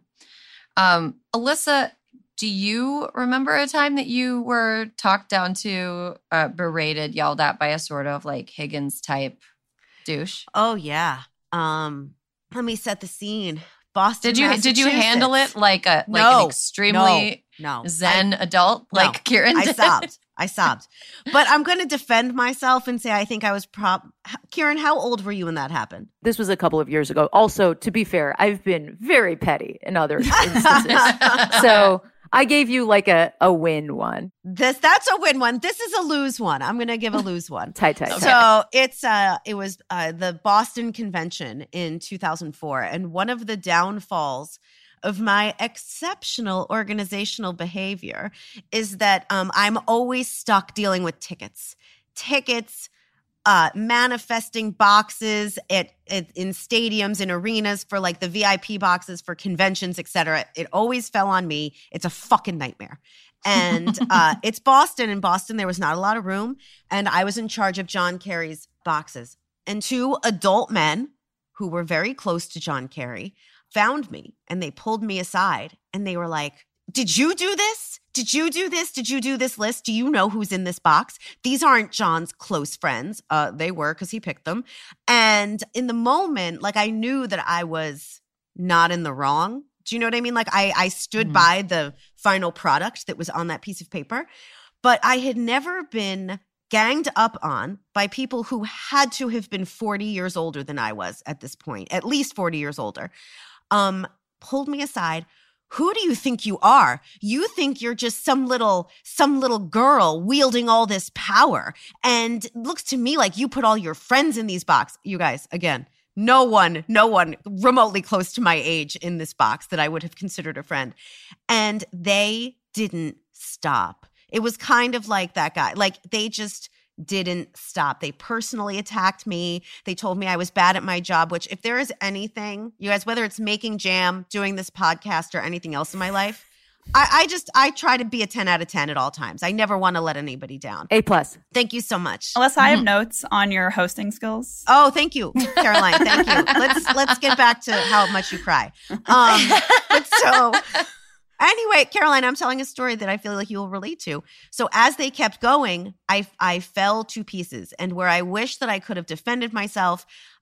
Alyssa, do you remember a time that you were talked down to, berated, yelled at by a sort of like Higgins type douche? Oh yeah. Let me set the scene. Boston, Did you handle it like an extremely zen adult like Kieran did? I sobbed. But I'm going to defend myself and say I think I was Kieran, how old were you when that happened? This was a couple of years ago. Also, to be fair, I've been very petty in other instances. So I gave you like a win one. That's a win one. This is a lose one. I'm going to give a lose one. Tight. So it was the Boston Convention in 2004. And one of the downfalls of my exceptional organizational behavior is that I'm always stuck dealing with tickets, manifesting boxes in stadiums, in arenas for like the VIP boxes for conventions, etc. It always fell on me. It's a fucking nightmare. And it's Boston. In Boston, there was not a lot of room. And I was in charge of John Kerry's boxes. And two adult men who were very close to John Kerry found me, and they pulled me aside, and they were like, did you do this? Did you do this? Did you do this list? Do you know who's in this box? These aren't John's close friends. They were, because he picked them. And in the moment, like, I knew that I was not in the wrong. Do you know what I mean? Like, I stood by the final product that was on that piece of paper, but I had never been ganged up on by people who had to have been 40 years older than I was at this point, at least 40 years older. Pulled me aside. Who do you think you are? You think you're just some little girl wielding all this power. And it looks to me like you put all your friends in these boxes. You guys, again, no one remotely close to my age in this box that I would have considered a friend. And they didn't stop. It was kind of like that guy. Like, they just didn't stop. They personally attacked me. They told me I was bad at my job, which, if there is anything, you guys, whether it's making jam, doing this podcast, or anything else in my life, I try to be a 10 out of 10 at all times. I never want to let anybody down. A+. Thank you so much. Alyssa, I have notes on your hosting skills. Oh, thank you, Caroline. Thank you. Let's get back to how much you cry. But so anyway, Caroline, I'm telling a story that I feel like you will relate to. So as they kept going, I fell to pieces. And where I wish that I could have defended myself,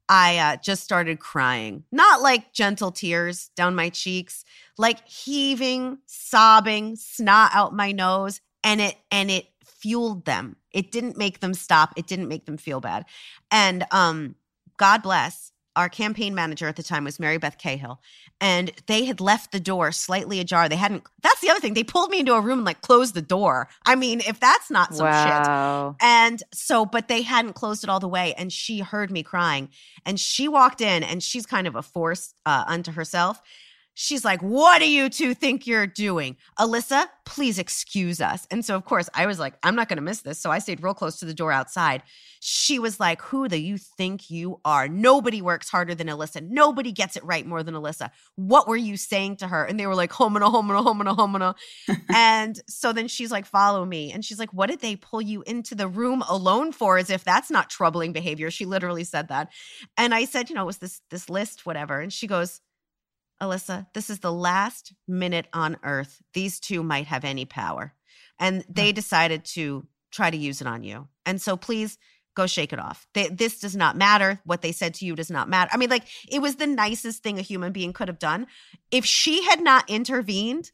I just started crying. Not like gentle tears down my cheeks, like heaving, sobbing, snot out my nose, and it fueled them. It didn't make them stop. It didn't make them feel bad. And God bless, our campaign manager at the time was Mary Beth Cahill, and they had left the door slightly ajar. That's the other thing. They pulled me into a room and like closed the door. I mean, if that's not some shit. And so, but they hadn't closed it all the way, and she heard me crying, and she walked in, and she's kind of a force unto herself. She's like, what do you two think you're doing? Alyssa, please excuse us. And so, of course, I was like, I'm not going to miss this. So I stayed real close to the door outside. She was like, who do you think you are? Nobody works harder than Alyssa. Nobody gets it right more than Alyssa. What were you saying to her? And they were like, homina, homina, homina, homina. And so then she's like, follow me. And she's like, what did they pull you into the room alone for? As if that's not troubling behavior. She literally said that. And I said, it was this list, whatever. And she goes, Alyssa, this is the last minute on earth these two might have any power. And they decided to try to use it on you. And so please go shake it off. This does not matter. What they said to you does not matter. I mean, like, it was the nicest thing a human being could have done. If she had not intervened,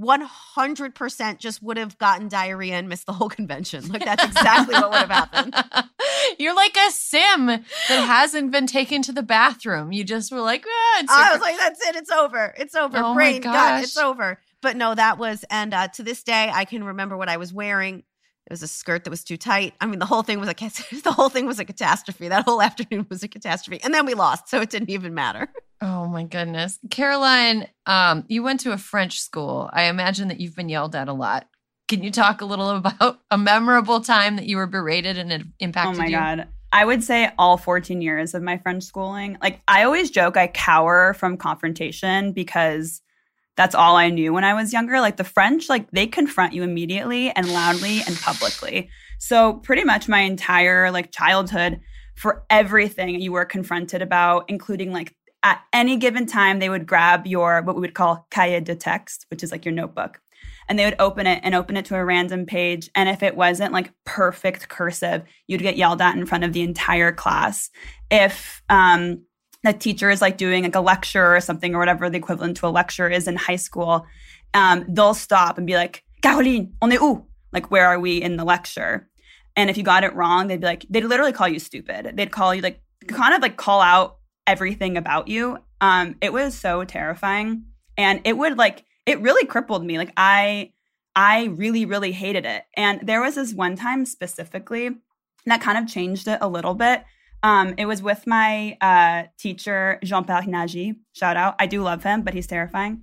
100% just would have gotten diarrhea and missed the whole convention. Like, that's exactly what would have happened. You're like a sim that hasn't been taken to the bathroom. You just were like, I was like, that's it. It's over. It's over. Oh Brain, gut, it's over. But no, that was, and to this day, I can remember what I was wearing. It was a skirt that was too tight. I mean, the whole thing was a catastrophe. That whole afternoon was a catastrophe. And then we lost, so it didn't even matter. Oh, my goodness. Caroline, you went to a French school. I imagine that you've been yelled at a lot. Can you talk a little about a memorable time that you were berated and it impacted you? Oh, my God. I would say all 14 years of my French schooling. Like, I always joke I cower from confrontation because that's all I knew when I was younger. Like, the French, like, they confront you immediately and loudly and publicly. So pretty much my entire, like, childhood, for everything you were confronted about, including, like, at any given time, they would grab your, what we would call cahier de texte, which is like your notebook. And they would open it to a random page. And if it wasn't like perfect cursive, you'd get yelled at in front of the entire class. If the teacher is like doing like a lecture or something or whatever the equivalent to a lecture is in high school, they'll stop and be like, Caroline, on est où? Like, where are we in the lecture? And if you got it wrong, they'd literally call you stupid. They'd call you like, kind of like call out everything about you. It was so terrifying. And it really crippled me. Like, I really, really hated it. And there was this one time specifically that kind of changed it a little bit. It was with my teacher, Jean-Pierre Nagy, shout out. I do love him, but he's terrifying.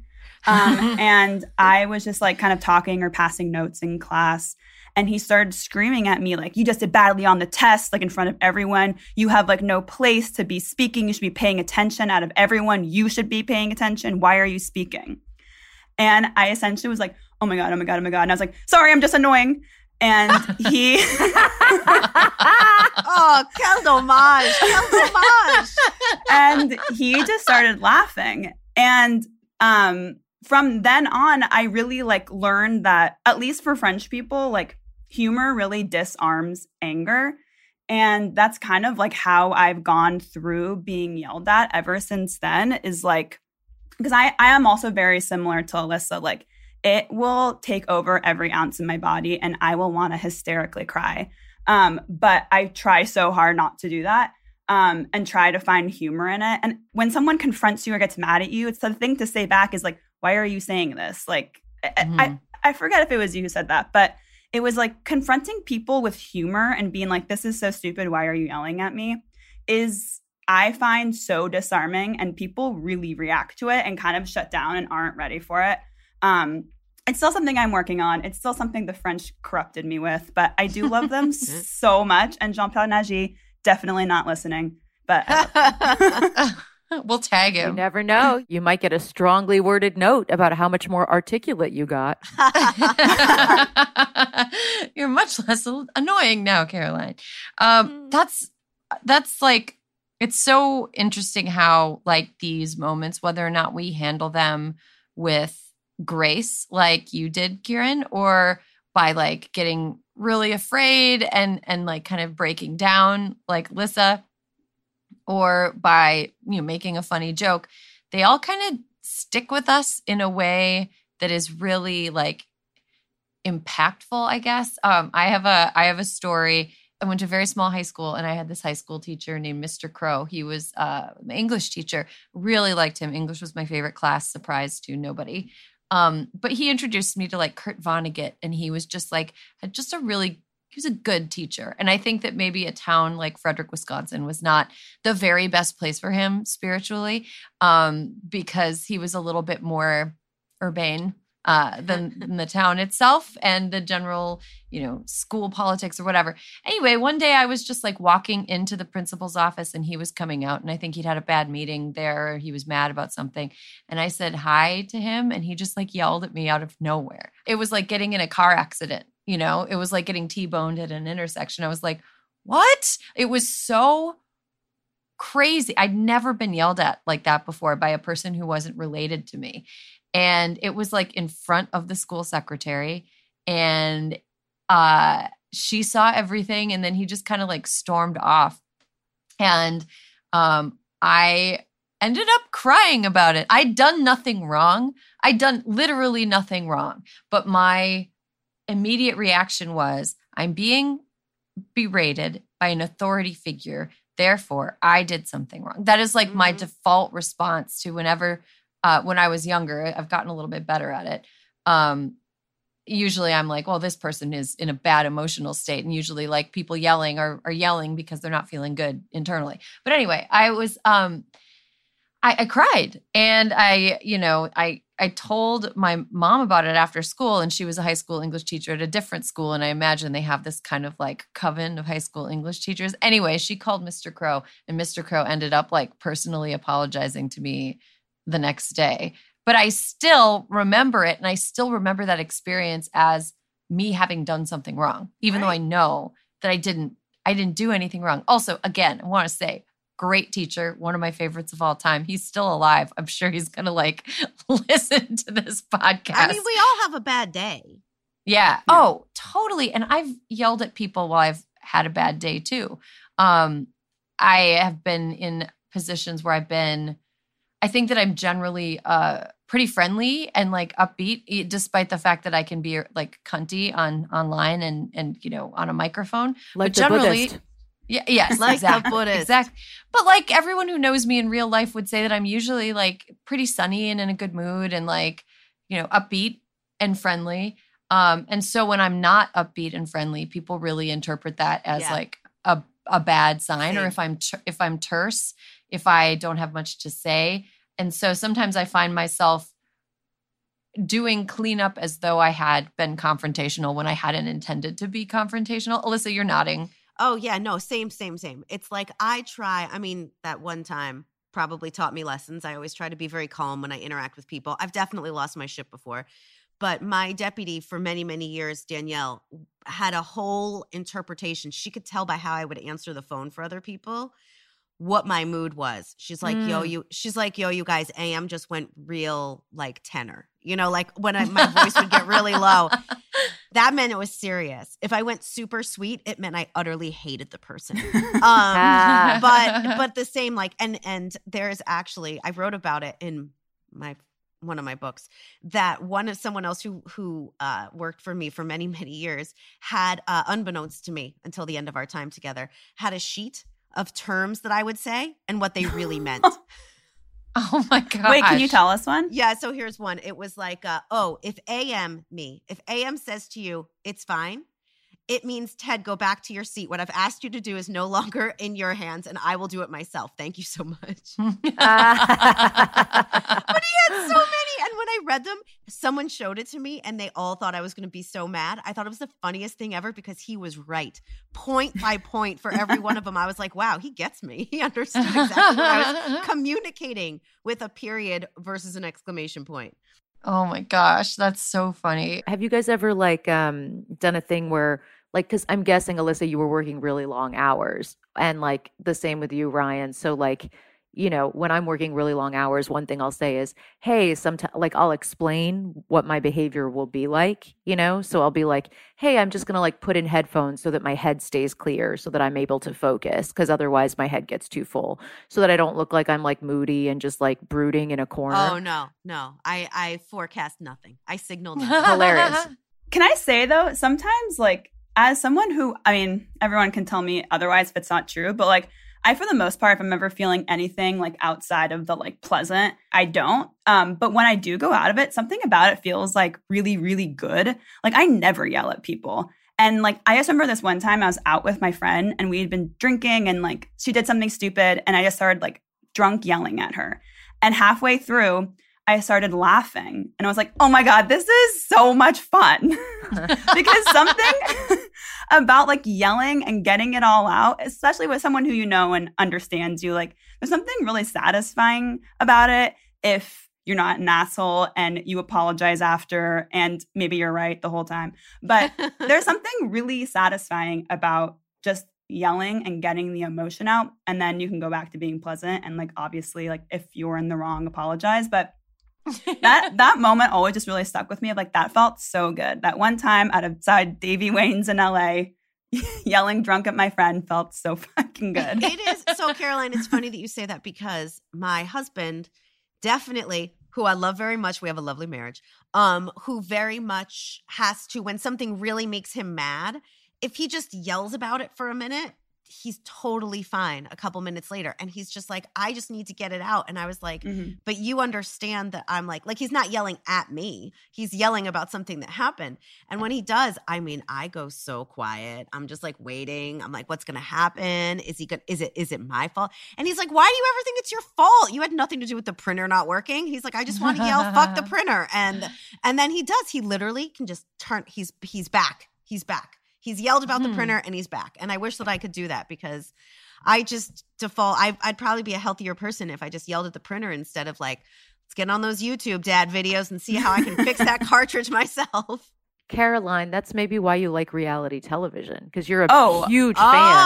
And I was just like kind of talking or passing notes in class. And he started screaming at me like, you just did badly on the test, like in front of everyone. You have like no place to be speaking. You should be paying attention. Out of everyone, you should be paying attention. Why are you speaking? And I essentially was like, oh my God, oh my God, oh my God. And I was like, sorry, I'm just annoying. And he... Oh, quel dommage, quel dommage. And he just started laughing. And from then on, I really like learned that, at least for French people, like humor really disarms anger. And that's kind of like how I've gone through being yelled at ever since then, is like, because I am also very similar to Alyssa. Like, it will take over every ounce of my body and I will want to hysterically cry. But I try so hard not to do that, and try to find humor in it. And when someone confronts you or gets mad at you, it's the thing to say back is like, why are you saying this? Like, I forget if it was you who said that, but it was like confronting people with humor and being like, this is so stupid. Why are you yelling at me? Is, I find, so disarming, and people really react to it and kind of shut down and aren't ready for it. It's still something I'm working on. It's still something the French corrupted me with, but I do love them so much. And Jean-Pierre Nagy, definitely not listening, but we'll tag him. You never know. You might get a strongly worded note about how much more articulate you got. You're much less annoying now, Caroline. That's like, it's so interesting how like these moments, whether or not we handle them with grace like you did, Kieran, or by like getting really afraid and like kind of breaking down like Lissa. or by, making a funny joke, they all kind of stick with us in a way that is really like impactful, I guess. I have a story. I went to a very small high school, and I had this high school teacher named Mr. Crow. He was my English teacher. Really liked him. English was my favorite class. Surprise to nobody. But he introduced me to like Kurt Vonnegut, and he was just like he was a good teacher. And I think that maybe a town like Frederick, Wisconsin was not the very best place for him spiritually, because he was a little bit more urbane than the town itself and the general, school politics or whatever. Anyway, one day I was just like walking into the principal's office, and he was coming out, and I think he'd had a bad meeting there. He was mad about something. And I said hi to him, and he just like yelled at me out of nowhere. It was like getting in a car accident, it was like getting T-boned at an intersection. I was like, what? It was so crazy. I'd never been yelled at like that before by a person who wasn't related to me. And it was like in front of the school secretary, and she saw everything, and then he just kind of like stormed off. And I ended up crying about it. I'd done nothing wrong. I'd done literally nothing wrong. But my immediate reaction was, I'm being berated by an authority figure. Therefore, I did something wrong. That is like my default response to whenever when I was younger. I've gotten a little bit better at it. Usually I'm like, well, this person is in a bad emotional state. And usually like people yelling are yelling because they're not feeling good internally. But anyway, I was, I cried, and I told my mom about it after school, and she was a high school English teacher at a different school. And I imagine they have this kind of like coven of high school English teachers. Anyway, she called Mr. Crow, and Mr. Crow ended up like personally apologizing to me the next day. But I still remember it, and I still remember that experience as me having done something wrong, even though I know that I didn't do anything wrong. Also, again, I want to say, great teacher, one of my favorites of all time. He's still alive. I'm sure he's going to like listen to this podcast. I mean, we all have a bad day. Yeah. Oh, totally. And I've yelled at people while I've had a bad day too. I have been in positions where I think that I'm generally pretty friendly and like upbeat, despite the fact that I can be like cunty online and on a microphone. Like but generally, Buddhist. Yeah, yes, like exactly, the Buddhist. Exactly. But like everyone who knows me in real life would say that I'm usually like pretty sunny and in a good mood and like, upbeat and friendly. And so when I'm not upbeat and friendly, people really interpret that as like a bad sign. Same. Or if I'm terse, if I don't have much to say. And so sometimes I find myself doing cleanup as though I had been confrontational when I hadn't intended to be confrontational. Alyssa, you're nodding. Oh, yeah. No, same. It's like that one time probably taught me lessons. I always try to be very calm when I interact with people. I've definitely lost my shit before. But my deputy for many, many years, Danielle, had a whole interpretation. She could tell by how I would answer the phone for other people what my mood was. She's like, yo, you guys, AM just went real like tenor. Like when my voice would get really low. That meant it was serious. If I went super sweet, it meant I utterly hated the person. But the same, like, and there's actually, I wrote about it in one of my books, that someone else who worked for me for many, many years had, unbeknownst to me until the end of our time together, had a sheet of terms that I would say and what they really meant. Oh my God. Wait, can you tell us one? Yeah, so here's one. It was like, if AM says to you, it's fine, it means, Ted, go back to your seat. What I've asked you to do is no longer in your hands, and I will do it myself. Thank you so much. But he had so many. And when I read them, someone showed it to me, and they all thought I was going to be so mad. I thought it was the funniest thing ever because he was right. Point by point for every one of them. I was like, wow, he gets me. He understood exactly what I was communicating with a period versus an exclamation point. Oh my gosh, that's so funny. Have you guys ever done a thing where because I'm guessing, Alyssa, you were working really long hours, and the same with you, Ryan. So you know, when I'm working really long hours, one thing I'll say is, hey, sometimes like I'll explain what my behavior will be like, you know? So I'll be like, hey, I'm just going to like put in headphones so that my head stays clear so that I'm able to focus, because otherwise my head gets too full, so that I don't look like I'm like moody and just like brooding in a corner. Oh, no. I forecast nothing. I signal nothing. Hilarious. Can I say though, sometimes like as someone who, I mean, everyone can tell me otherwise if it's not true, but like I, for the most part, if I'm ever feeling anything like outside of the like pleasant, I don't. But when I do go out of it, something about it feels like really, really good. Like I never yell at people. And like, I just remember this one time I was out with my friend and we had been drinking and like she did something stupid and I just started like drunk yelling at her. And halfway through, I started laughing and I was like, oh my God, this is so much fun. Because something about like yelling and getting it all out, especially with someone who you know and understands you, like there's something really satisfying about it if you're not an asshole and you apologize after and maybe you're right the whole time. But there's something really satisfying about just yelling and getting the emotion out, and then you can go back to being pleasant and like obviously like if you're in the wrong, apologize. But that moment always just really stuck with me of like that felt so good. That one time outside Davy Wayne's in LA yelling drunk at my friend felt so fucking good. It is. So Caroline, it's funny that you say that because my husband definitely, who I love very much, we have a lovely marriage, who very much has to, when something really makes him mad, if he just yells about it for a minute, he's totally fine a couple minutes later. And he's just like, I just need to get it out. And I was like, but you understand that I'm like he's not yelling at me. He's yelling about something that happened. And when he does, I mean, I go so quiet. I'm just like waiting. I'm like, what's going to happen? Is it my fault? And he's like, why do you ever think it's your fault? You had nothing to do with the printer not working. He's like, I just want to yell, fuck the printer. And then he does. He literally can just turn. He's back. He's back. He's yelled about the printer and he's back. And I wish that I could do that because I just default. I'd probably be a healthier person if I just yelled at the printer instead of like, let's get on those YouTube dad videos and see how I can fix that cartridge myself. Caroline, that's maybe why you like reality television, because you're a huge fan.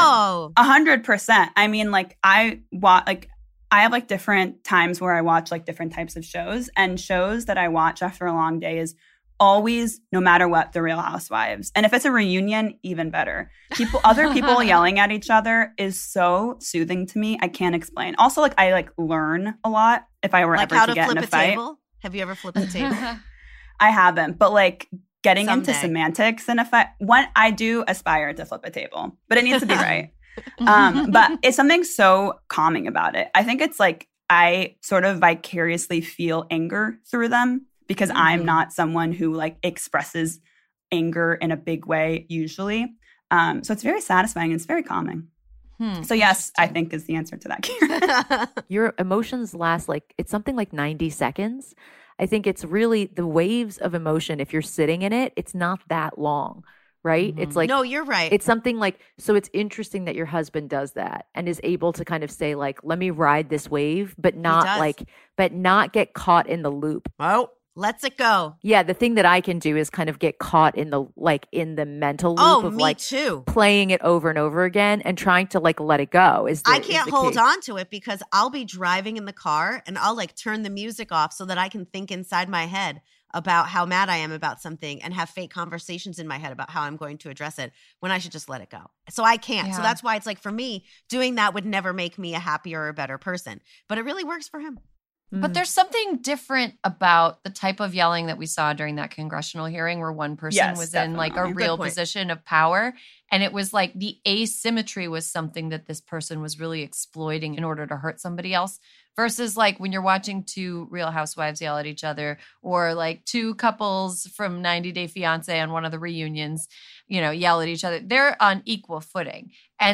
100%. I mean, like I have like different times where I watch like different types of shows, and shows that I watch after a long day is always, no matter what, The Real Housewives. And if it's a reunion, even better. Other people yelling at each other is so soothing to me. I can't explain. Also, like I like learn a lot if I were like ever to get in a fight. Table? Have you ever flipped a table? I haven't, but like getting Someday. into semantics in a fight. I do aspire to flip a table, but it needs to be right. But it's something so calming about it. I think it's like I sort of vicariously feel anger through them, because I'm not someone who like expresses anger in a big way usually. So it's very satisfying. And it's very calming. So yes, I think is the answer to that. Your emotions last it's something like 90 seconds. I think it's really the waves of emotion. If you're sitting in it, it's not that long, right? It's like, no, you're right. It's something like, so it's interesting that your husband does that and is able to kind of say like, let me ride this wave, but not get caught in the loop. Oh. Lets it go. Yeah, the thing that I can do is kind of get caught in the mental loop of me too. Playing it over and over again and trying to like let it go. I can't hold on to it because I'll be driving in the car and I'll like turn the music off so that I can think inside my head about how mad I am about something and have fake conversations in my head about how I'm going to address it when I should just let it go. So I can't. Yeah. So that's why it's like for me, doing that would never make me a happier or better person. But it really works for him. But there's something different about the type of yelling that we saw during that congressional hearing where one person was in like a real position of power. And it was like the asymmetry was something that this person was really exploiting in order to hurt somebody else versus like when you're watching two Real Housewives yell at each other or like two couples from 90 Day Fiancé on one of the reunions, yell at each other. They're on equal footing. And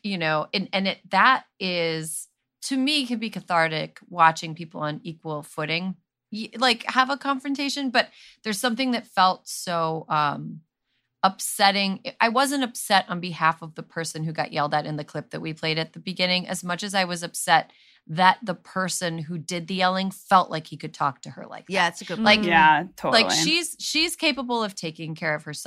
that is... to me, can be cathartic watching people on equal footing, like have a confrontation. But there's something that felt so upsetting. I wasn't upset on behalf of the person who got yelled at in the clip that we played at the beginning, as much as I was upset that the person who did the yelling felt like he could talk to her like that. Yeah, it's a good point. Like, yeah, totally. Like she's capable of taking care of herself.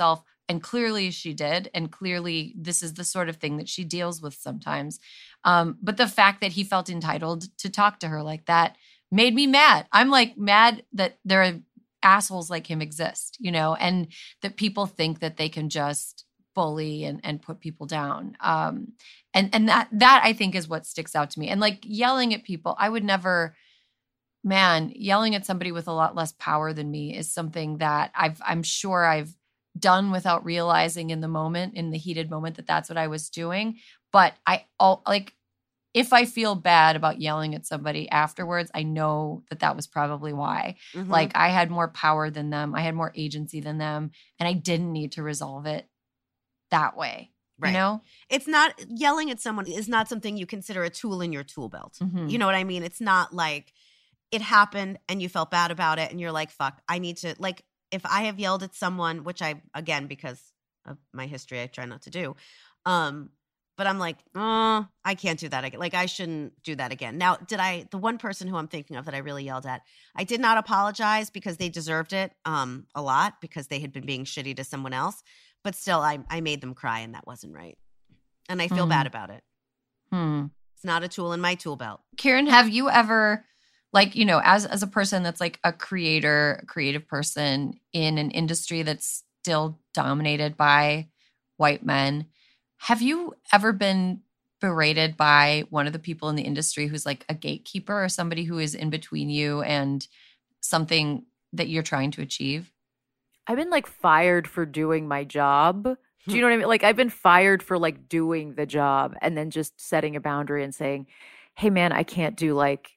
And clearly she did. And clearly this is the sort of thing that she deals with sometimes. But the fact that he felt entitled to talk to her like that made me mad. I'm like mad that there are assholes like him exist, you know, and that people think that they can just bully and put people down. And that I think is what sticks out to me. And like yelling at people, I would never, yelling at somebody with a lot less power than me is something that I'm sure I've done without realizing in the heated moment that that's what I was doing. But if I feel bad about yelling at somebody afterwards, I know that was probably why. Mm-hmm. Like I had more power than them. I had more agency than them. And I didn't need to resolve it that way. Right. You know? It's not, yelling at someone is not something you consider a tool in your tool belt. Mm-hmm. You know what I mean? It's not like it happened and you felt bad about it and you're like, fuck, I need to, like, if I have yelled at someone, which I, again, because of my history, I try not to do, but I'm like, I can't do that again. Like, I shouldn't do that again. Now, the one person who I'm thinking of that I really yelled at, I did not apologize because they deserved it a lot because they had been being shitty to someone else. But still, I made them cry and that wasn't right. And I feel bad about it. It's not a tool in my tool belt. Karen, have you ever, like, you know, as a person that's like a creative person in an industry that's still dominated by white men, have you ever been berated by one of the people in the industry who's like a gatekeeper or somebody who is in between you and something that you're trying to achieve? I've been like fired for doing my job. Do you know what I mean? Like I've been fired for like doing the job and then just setting a boundary and saying, hey man, I can't do like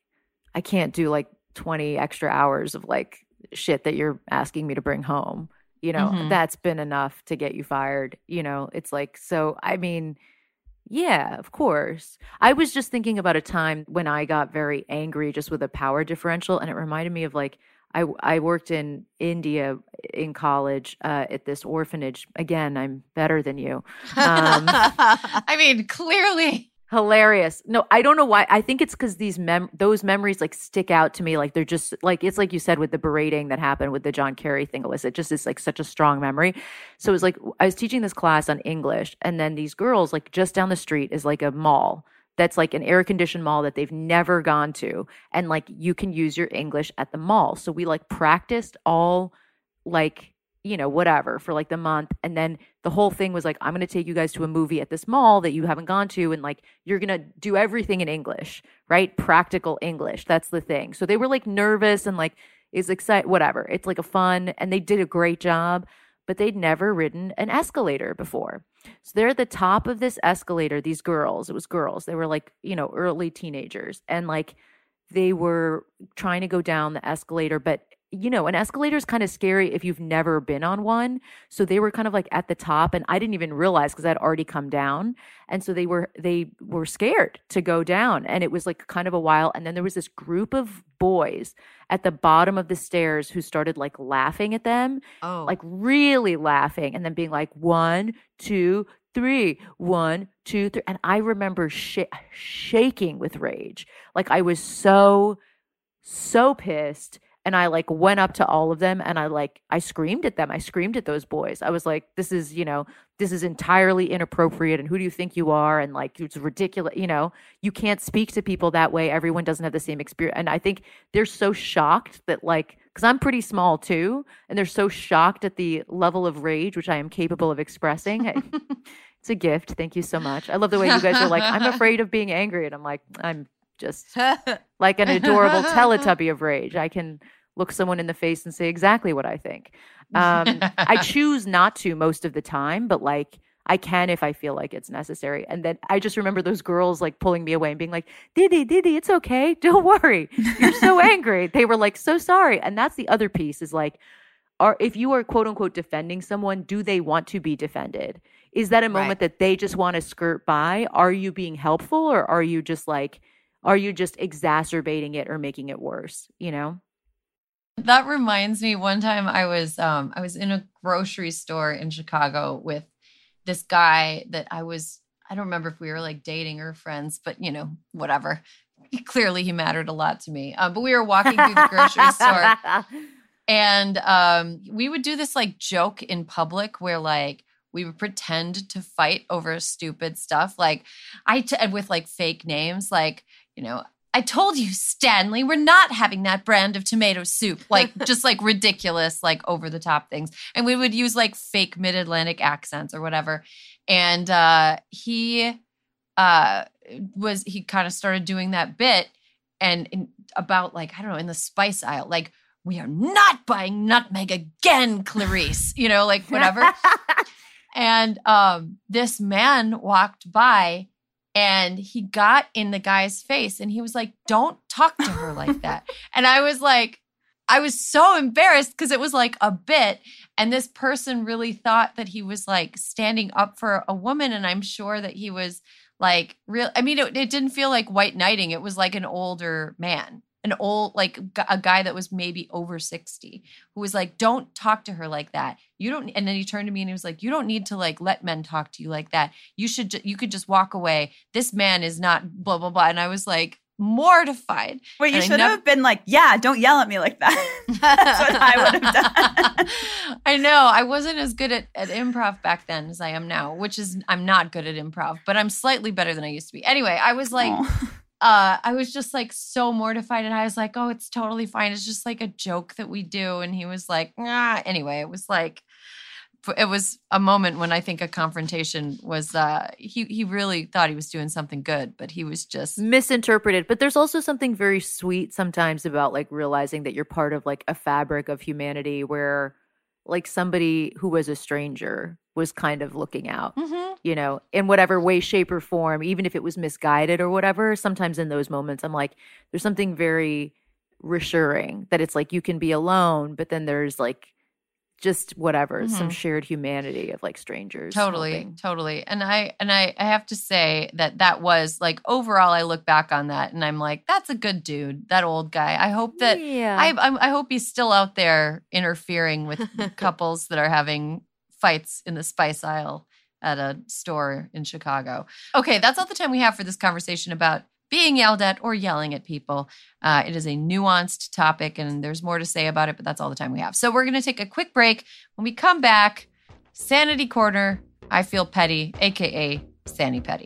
20 extra hours of like shit that you're asking me to bring home. You know, that's been enough to get you fired. You know, it's like, so, I mean, yeah, of course. I was just thinking about a time when I got very angry just with a power differential. And it reminded me of like, I worked in India in college at this orphanage. Again, I'm better than you. I mean, clearly. Hilarious. No, I don't know why. I think it's because those memories like stick out to me. Like they're just like, it's like you said with the berating that happened with the John Kerry thing, Alyssa. It just is like such a strong memory. So it was like, I was teaching this class on English and then these girls, like just down the street is like a mall that's like an air conditioned mall that they've never gone to. And like you can use your English at the mall. So we like practiced all like, you know, whatever for like the month. And then the whole thing was like, I'm going to take you guys to a movie at this mall that you haven't gone to. And like, you're going to do everything in English, right? Practical English. That's the thing. So they were like nervous and like, is excited, whatever. It's like a fun, and they did a great job, but they'd never ridden an escalator before. So they're at the top of this escalator, these girls, it was girls. They were like, you know, early teenagers. And like, they were trying to go down the escalator, but you know, an escalator is kind of scary if you've never been on one. So they were kind of like at the top and I didn't even realize because I'd already come down. And so they were scared to go down. And it was like kind of a while. And then there was this group of boys at the bottom of the stairs who started like laughing at them, like really laughing and then being like 1, 2, 3, 1, 2, 3. And I remember shaking with rage. Like I was so pissed. And I like went up to all of them and I screamed at them. I screamed at those boys. I was like, this is entirely inappropriate. And who do you think you are? And like, it's ridiculous. You know, you can't speak to people that way. Everyone doesn't have the same experience. And I think they're so shocked that like, because I'm pretty small too. And they're so shocked at the level of rage, which I am capable of expressing. It's a gift. Thank you so much. I love the way you guys are like, I'm afraid of being angry. And I'm like, I'm just like an adorable Teletubby of rage. I can look someone in the face and say exactly what I think. I choose not to most of the time, but like I can if I feel like it's necessary. And then I just remember those girls like pulling me away and being like, Didi, it's okay. Don't worry. You're so angry. They were like, so sorry. And that's the other piece is like, if you are quote unquote defending someone, do they want to be defended? Is that a moment that they just want to skirt by? Are you being helpful or are you just exacerbating it or making it worse, you know? That reminds me, one time I was in a grocery store in Chicago with this guy that I don't remember if we were like dating or friends, but you know, whatever. Clearly he mattered a lot to me. But we were walking through the grocery store And we would do this like joke in public where like we would pretend to fight over stupid stuff. Like with like fake names, like, you know, I told you, Stanley, we're not having that brand of tomato soup. Like just like ridiculous, like over the top things. And we would use like fake mid-Atlantic accents or whatever. And he kind of started doing that bit and about like, I don't know, in the spice aisle, like, we are not buying nutmeg again, Clarice, you know, like whatever. And this man walked by and he got in the guy's face and he was like, don't talk to her like that. And I was so embarrassed because it was like a bit. And this person really thought that he was like standing up for a woman. And I'm sure that he was like it didn't feel like white knighting. It was like an older man. An old, like a guy that was maybe over 60 who was like, don't talk to her like that. You don't. And then he turned to me and he was like, you don't need to like let men talk to you like that. You could just walk away. This man is not blah, blah, blah. And I was like mortified. Wait, you should have been like, yeah, don't yell at me like that. That's what I would have done. I know. I wasn't as good at improv back then as I am now, which is, I'm not good at improv, but I'm slightly better than I used to be. Anyway, I was like, I was just like so mortified and I was like, oh, it's totally fine. It's just like a joke that we do. And he was like, nah. Anyway, it was a moment when I think a confrontation was, he really thought he was doing something good, but he was just misinterpreted. But there's also something very sweet sometimes about like realizing that you're part of like a fabric of humanity where like somebody who was a stranger was kind of looking out, you know, in whatever way, shape, or form, even if it was misguided or whatever. Sometimes in those moments, I'm like, there's something very reassuring that it's like you can be alone, but then there's like just whatever, some shared humanity of like strangers. Totally. And I have to say that was like overall, I look back on that and I'm like, that's a good dude, that old guy. I hope that I hope he's still out there interfering with couples that are having fights in the spice aisle at a store in Chicago. Okay, that's all the time we have for this conversation about being yelled at or yelling at people. It is a nuanced topic and there's more to say about it, but that's all the time we have. So we're going to take a quick break. When we come back, Sanity Corner, I Feel Petty, aka Sandy Petty.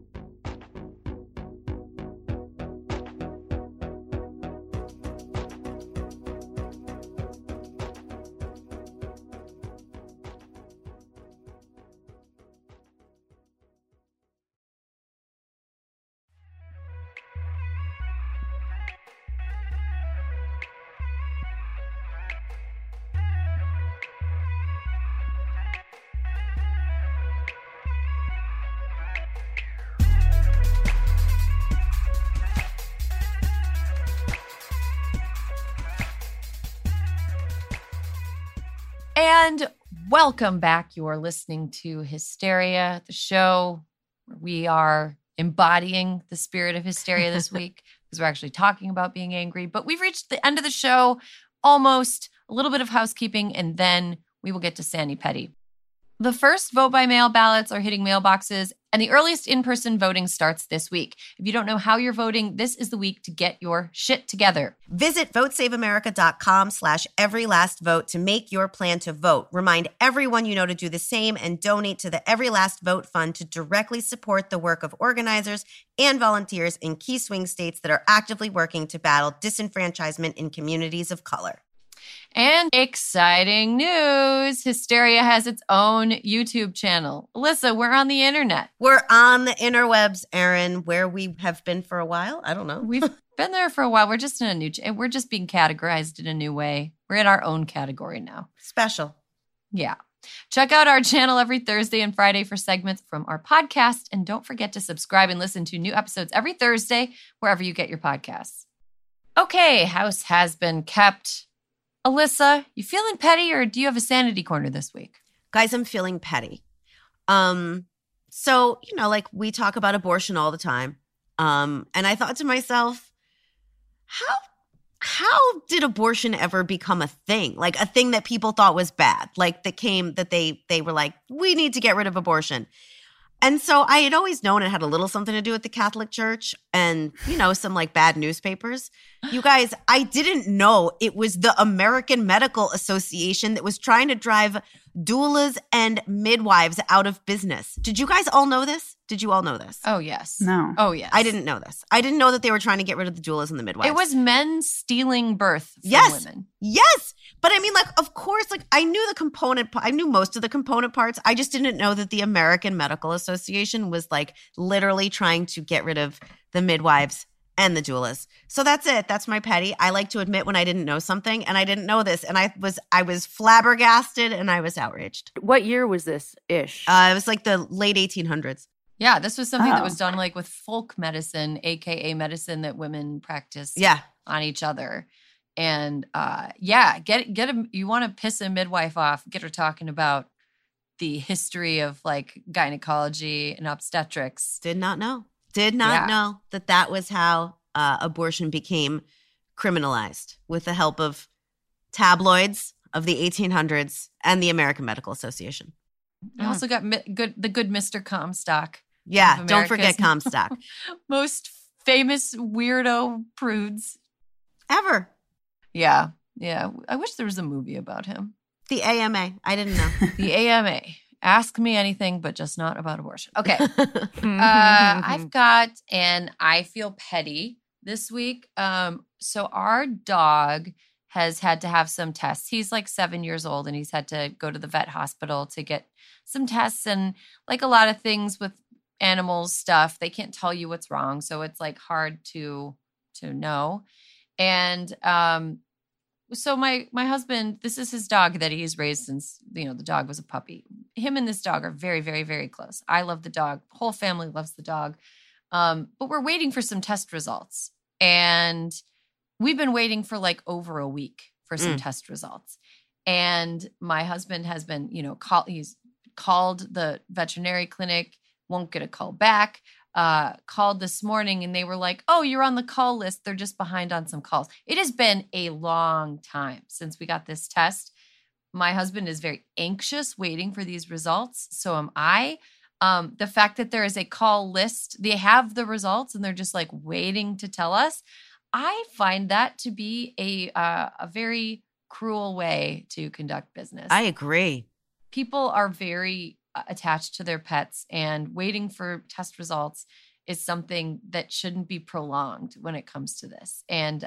And welcome back. You are listening to Hysteria, the show where we are embodying the spirit of hysteria this week because we're actually talking about being angry. But we've reached the end of the show, almost. A little bit of housekeeping, and then we will get to Sandy Petty. The first vote-by-mail ballots are hitting mailboxes, and the earliest in-person voting starts this week. If you don't know how you're voting, this is the week to get your shit together. Visit votesaveamerica.com/everylastvote to make your plan to vote. Remind everyone you know to do the same and donate to the Every Last Vote Fund to directly support the work of organizers and volunteers in key swing states that are actively working to battle disenfranchisement in communities of color. And exciting news, Hysteria has its own YouTube channel. Alyssa, we're on the internet. We're on the interwebs, Erin, where we have been for a while. I don't know. We've been there for a while. We're just in we're just being categorized in a new way. We're in our own category now. Special. Yeah. Check out our channel every Thursday and Friday for segments from our podcast. And don't forget to subscribe and listen to new episodes every Thursday, wherever you get your podcasts. Okay, house has been kept. Alyssa, you feeling petty or do you have a sanity corner this week? Guys, I'm feeling petty. So, you know, like we talk about abortion all the time. And I thought to myself, how did abortion ever become a thing? Like a thing that people thought was bad, like that they were like, we need to get rid of abortion. And so I had always known it had a little something to do with the Catholic Church and, some like bad newspapers. You guys, I didn't know it was the American Medical Association that was trying to drive doulas and midwives out of business. Did you guys all know this? Did you all know this? Oh, yes. No. Oh, yes. I didn't know this. I didn't know that they were trying to get rid of the doulas and the midwives. It was men stealing birth from women. Yes. But I mean, of course, I knew I knew most of the component parts. I just didn't know that the American Medical Association was literally trying to get rid of the midwives and the doulas. So that's it. That's my petty. I like to admit when I didn't know something, and I didn't know this, and I was flabbergasted and I was outraged. What year was this ish? It was the late 1800s. Yeah, this was something that was done with folk medicine, aka medicine that women practice on each other. And you want to piss a midwife off, get her talking about the history of gynecology and obstetrics. Did not know that was how abortion became criminalized, with the help of tabloids of the 1800s and the American Medical Association. I also got the good Mr. Comstock. Yeah, don't forget Comstock. Most famous weirdo prudes ever. Yeah. I wish there was a movie about him. The AMA. I didn't know. The AMA. Ask me anything, but just not about abortion. Okay. I've got, and I feel petty this week. So our dog has had to have some tests. He's 7 years old, and he's had to go to the vet hospital to get some tests. And a lot of things with animals stuff, they can't tell you what's wrong. So it's hard to know. And so my husband, this is his dog that he's raised since, the dog was a puppy. Him and this dog are very, very, very close. I love the dog. The whole family loves the dog. But we're waiting for some test results. And we've been waiting for over a week for some test results. And my husband has been, he's called the veterinary clinic, won't get a call back. Called this morning and they were like, oh, you're on the call list. They're just behind on some calls. It has been a long time since we got this test. My husband is very anxious waiting for these results. So am I. The fact that there is a call list, they have the results and they're just waiting to tell us. I find that to be a very cruel way to conduct business. I agree. People are very attached to their pets, and waiting for test results is something that shouldn't be prolonged when it comes to this. And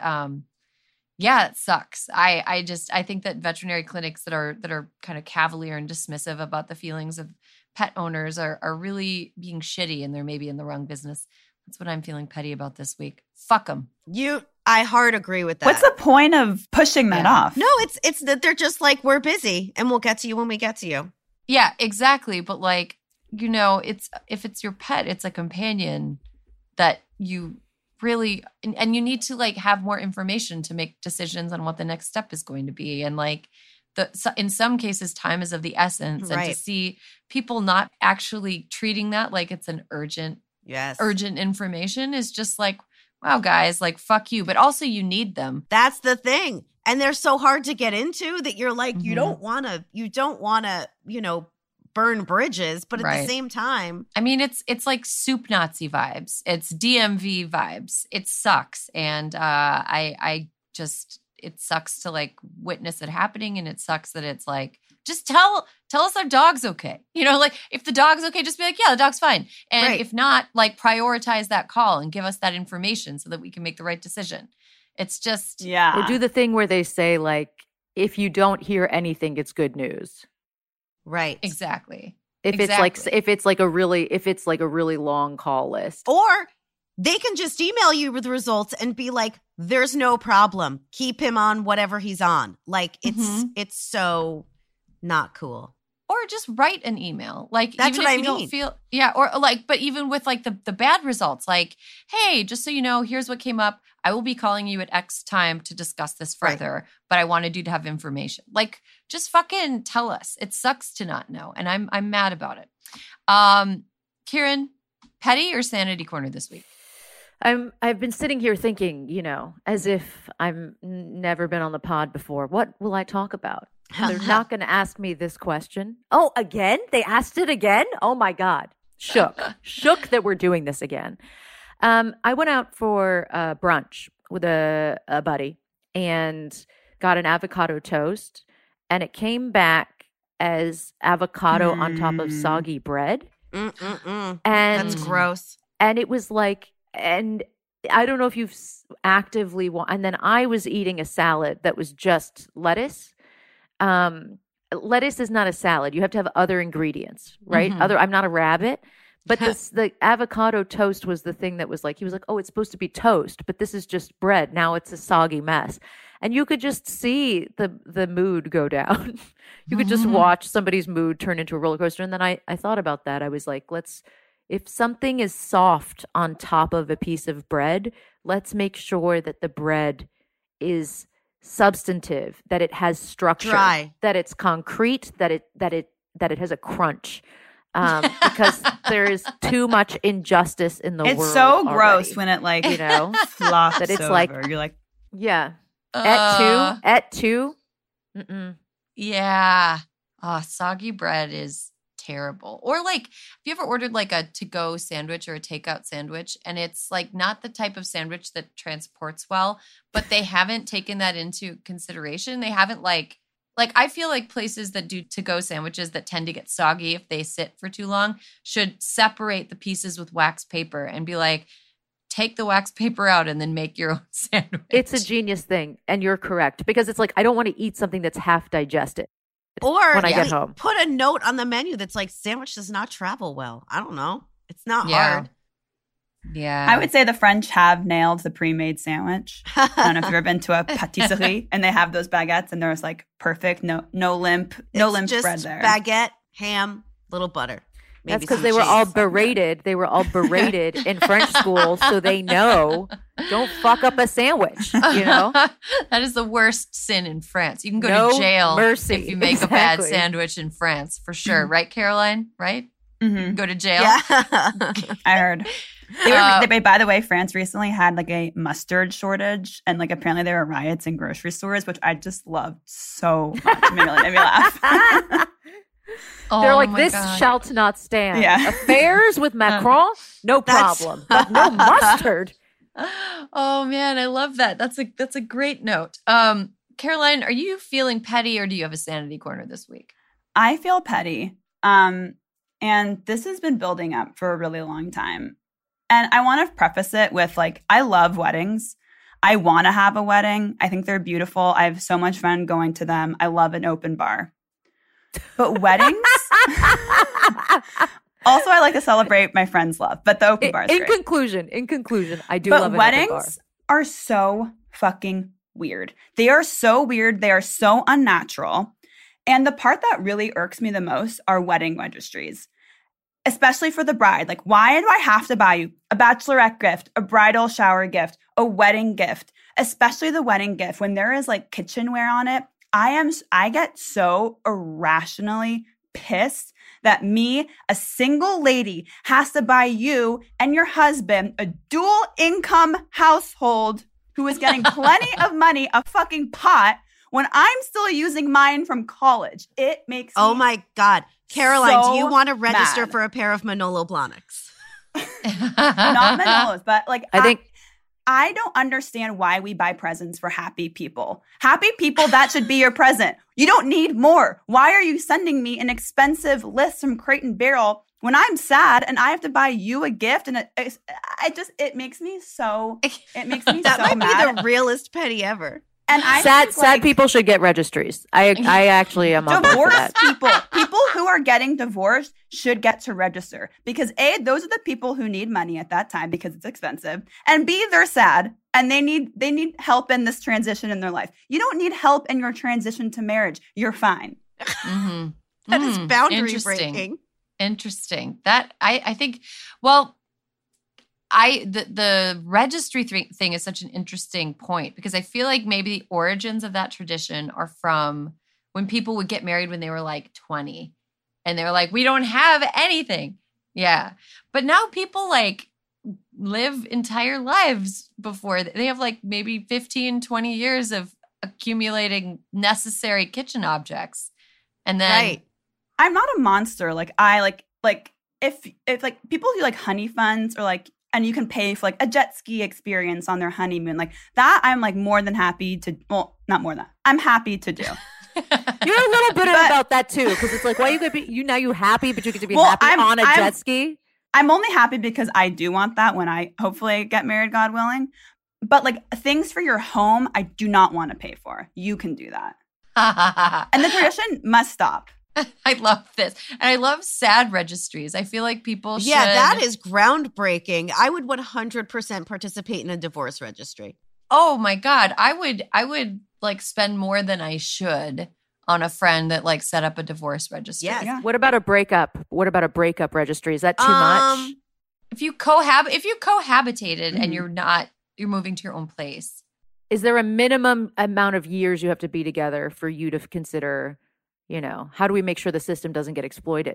it sucks. I think that veterinary clinics that are kind of cavalier and dismissive about the feelings of pet owners are really being shitty, and they're maybe in the wrong business. That's what I'm feeling petty about this week. Fuck them. I hard agree with that. What's the point of pushing that off? No, it's that they're just we're busy and we'll get to you when we get to you. Yeah, exactly. But it's if it's your pet, it's a companion that you really, and you need to have more information to make decisions on what the next step is going to be. And in some cases, time is of the essence. Right. And to see people not actually treating that like it's an urgent information is just wow, guys, fuck you. But also you need them. That's the thing. And they're so hard to get into that you're you don't want to, burn bridges. But at the same time, I mean, it's soup Nazi vibes. It's DMV vibes. It sucks. And it sucks to witness it happening. And it sucks that it's just tell us our dog's okay. If the dog's okay, just be yeah, the dog's fine. And if not, prioritize that call and give us that information so that we can make the right decision. It's just or do the thing where they say if you don't hear anything, it's good news. Right. Exactly. If it's a really long call list. Or they can just email you with the results and be there's no problem. Keep him on whatever he's on. It's so not cool. Or just write an email. That's even what I if you mean. don't feel, or but even with the bad results, hey, just so you know, here's what came up. I will be calling you at X time to discuss this further, but I wanted you to have information. Just fucking tell us. It sucks to not know, and I'm mad about it. Kieran, petty or sanity corner this week? I've been sitting here thinking, as if I've never been on the pod before. What will I talk about? They're not going to ask me this question. Oh, again? They asked it again? Oh, my God. shook that we're doing this again. I went out for brunch with a buddy and got an avocado toast, and it came back as avocado on top of soggy bread. And That's gross. And it was like, and I don't know if you've actively and then I was eating a salad that was just lettuce. Lettuce is not a salad. You have to have other ingredients, right? I'm not a rabbit. But the avocado toast was the thing that was like, he was like, oh, it's supposed to be toast, but this is just bread. Now it's a soggy mess. And you could just see the mood go down. You could just watch somebody's mood turn into a roller coaster. And then I thought about that. I was like, if something is soft on top of a piece of bread, let's make sure that the bread is substantive, that it has structure, dry, that it's concrete, that it has a crunch. Because there is too much injustice in the world. It's so gross already. when it flops that it's over. like You're like, yeah, at two. Yeah. Oh, soggy bread is terrible. Or like, have you ever ordered like a to-go sandwich or a takeout sandwich, and it's like not the type of sandwich that transports well, but they haven't taken that into consideration. They haven't like I feel like places that do to-go sandwiches that tend to get soggy if they sit for too long should separate the pieces with wax paper and be like, take the wax paper out and then make your own sandwich. It's a genius thing, and you're correct, because it's like, I don't want to eat something that's half digested. Or when I get home, put a note on the menu that's like, sandwich does not travel well. I don't know. It's not hard. Yeah. I would say the French have nailed the pre-made sandwich. I don't know if you've ever been to a patisserie and they have those baguettes and there's like perfect, no limp just bread there. Baguette, ham, little butter. Maybe that's because they were all berated. They were all berated in French school, so they know don't fuck up a sandwich. You know, that is the worst sin in France. You can go to jail if you make a bad sandwich in France, for sure. Right, Caroline? Right? Mm-hmm. Go to jail. Yeah. I heard. By the way, France recently had like a mustard shortage, and like apparently there were riots in grocery stores, which I just loved so much. It made me laugh. They're like, this shall not stand. Yeah. Affairs with Macron, no problem, but no mustard. Oh man, I love that. That's a great note. Caroline, are you feeling petty, or do you have a sanity corner this week? I feel petty. And this has been building up for a really long time. And I want to preface it with like, I love weddings. I want to have a wedding. I think they're beautiful. I have so much fun going to them. I love an open bar. But weddings, also I like to celebrate my friends' love, but the open bar is great. In conclusion, I do love an open bar. But weddings are so fucking weird. They are so weird. They are so unnatural. And the part that really irks me the most are wedding registries, especially for the bride. Like, why do I have to buy you a bachelorette gift, a bridal shower gift, a wedding gift, especially the wedding gift when there is like kitchenware on it? I get so irrationally pissed that me, a single lady, has to buy you and your husband, a dual income household who is getting plenty of money, a fucking pot, when I'm still using mine from college. It makes me my God. Caroline, so do you want to register mad. for a pair of Manolo Blahniks? Not Manolos, but like I don't understand why we buy presents for happy people. Happy people, that should be your present. You don't need more. Why are you sending me an expensive list from Crate and Barrel when I'm sad and I have to buy you a gift? And it makes me so that so might mad. be the realest petty ever. And I sad people should get registries. I actually am on board for that. People who are getting divorced should get to register, because A, those are the people who need money at that time because it's expensive, and B, they're sad and they need help in this transition in their life. You don't need help in your transition to marriage. You're fine. Mm-hmm. That is boundary breaking. Interesting. That I think. Well. The registry thing is such an interesting point, because I feel like maybe the origins of that tradition are from when people would get married when they were like 20 and they were like, we don't have anything. Yeah. But now people like live entire lives before they have like maybe 15, 20 years of accumulating necessary kitchen objects. And then I'm not a monster. Like if like people do like honey funds or like, and you can pay for like a jet ski experience on their honeymoon, like that, I'm like more than happy to. Well, not more than I'm happy to do. You're a little bitter about that too, because it's like, why you could be you happy, but you get to be happy on a jet ski. I'm only happy because I do want that when I hopefully get married, God willing. But like things for your home, I do not want to pay for. You can do that, and the tradition must stop. I love this. And I love sad registries. I feel like people should. Yeah, that is groundbreaking. I would 100% participate in a divorce registry. Oh my God. I would like spend more than I should on a friend that like set up a divorce registry. Yes. Yeah. What about a breakup? What about a breakup registry? Is that too much? If you cohabitated and you're moving to your own place. Is there a minimum amount of years you have to be together for you to consider, how do we make sure the system doesn't get exploited?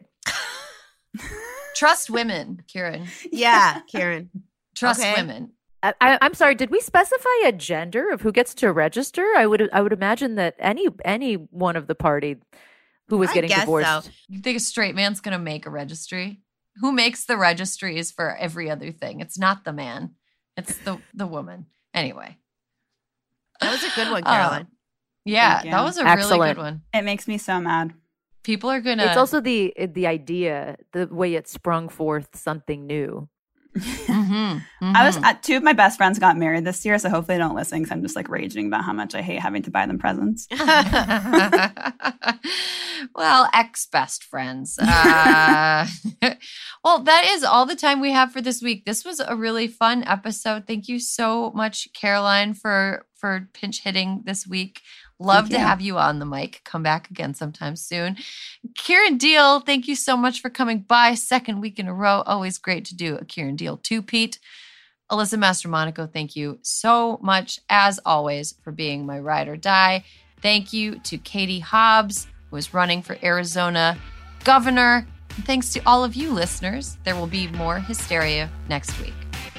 Trust women, Kieran. Yeah, Kieran. Trust women. I'm sorry. Did we specify a gender of who gets to register? I would imagine that any one of the party who was getting divorced. So. You think a straight man's going to make a registry? Who makes the registries for every other thing? It's not the man. It's the woman. Anyway, that was a good one, Caroline. Yeah, that was a really good one. It makes me so mad. People are gonna. It's also the idea, the way it sprung forth something new. I was two of my best friends got married this year, so hopefully they don't listen because I'm just like raging about how much I hate having to buy them presents. Well, ex-best friends. Well, that is all the time we have for this week. This was a really fun episode. Thank you so much, Caroline, for pinch hitting this week. Love to have you on the mic. Come back again sometime soon. Kieran Deal, thank you so much for coming by. Second week in a row. Always great to do a Kieran Deal two-peat. Alyssa Mastromonaco, thank you so much, as always, for being my ride or die. Thank you to Katie Hobbs, who is running for Arizona governor. And thanks to all of you listeners. There will be more Hysteria next week.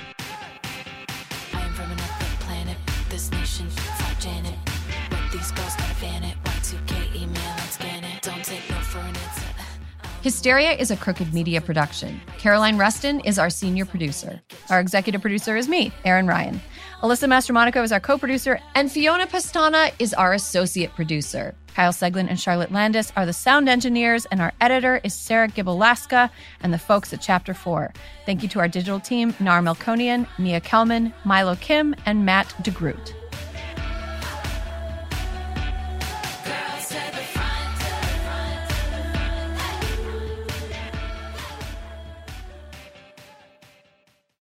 I am from another planet. This nation fought Janet. These girls gotta fan it. Y2K email and scan it. Don't take no for an answer. Hysteria is a Crooked Media production. Caroline Rustin is our senior producer. Our executive producer is me, Erin Ryan. Alyssa Mastromonaco is our co-producer, and Fiona Pastana is our associate producer. Kyle Seglin and Charlotte Landis are the sound engineers, and our editor is Sarah Gibalaska and the folks at Chapter 4. Thank you to our digital team, Nar Melkonian, Mia Kelman, Milo Kim, and Matt DeGroot.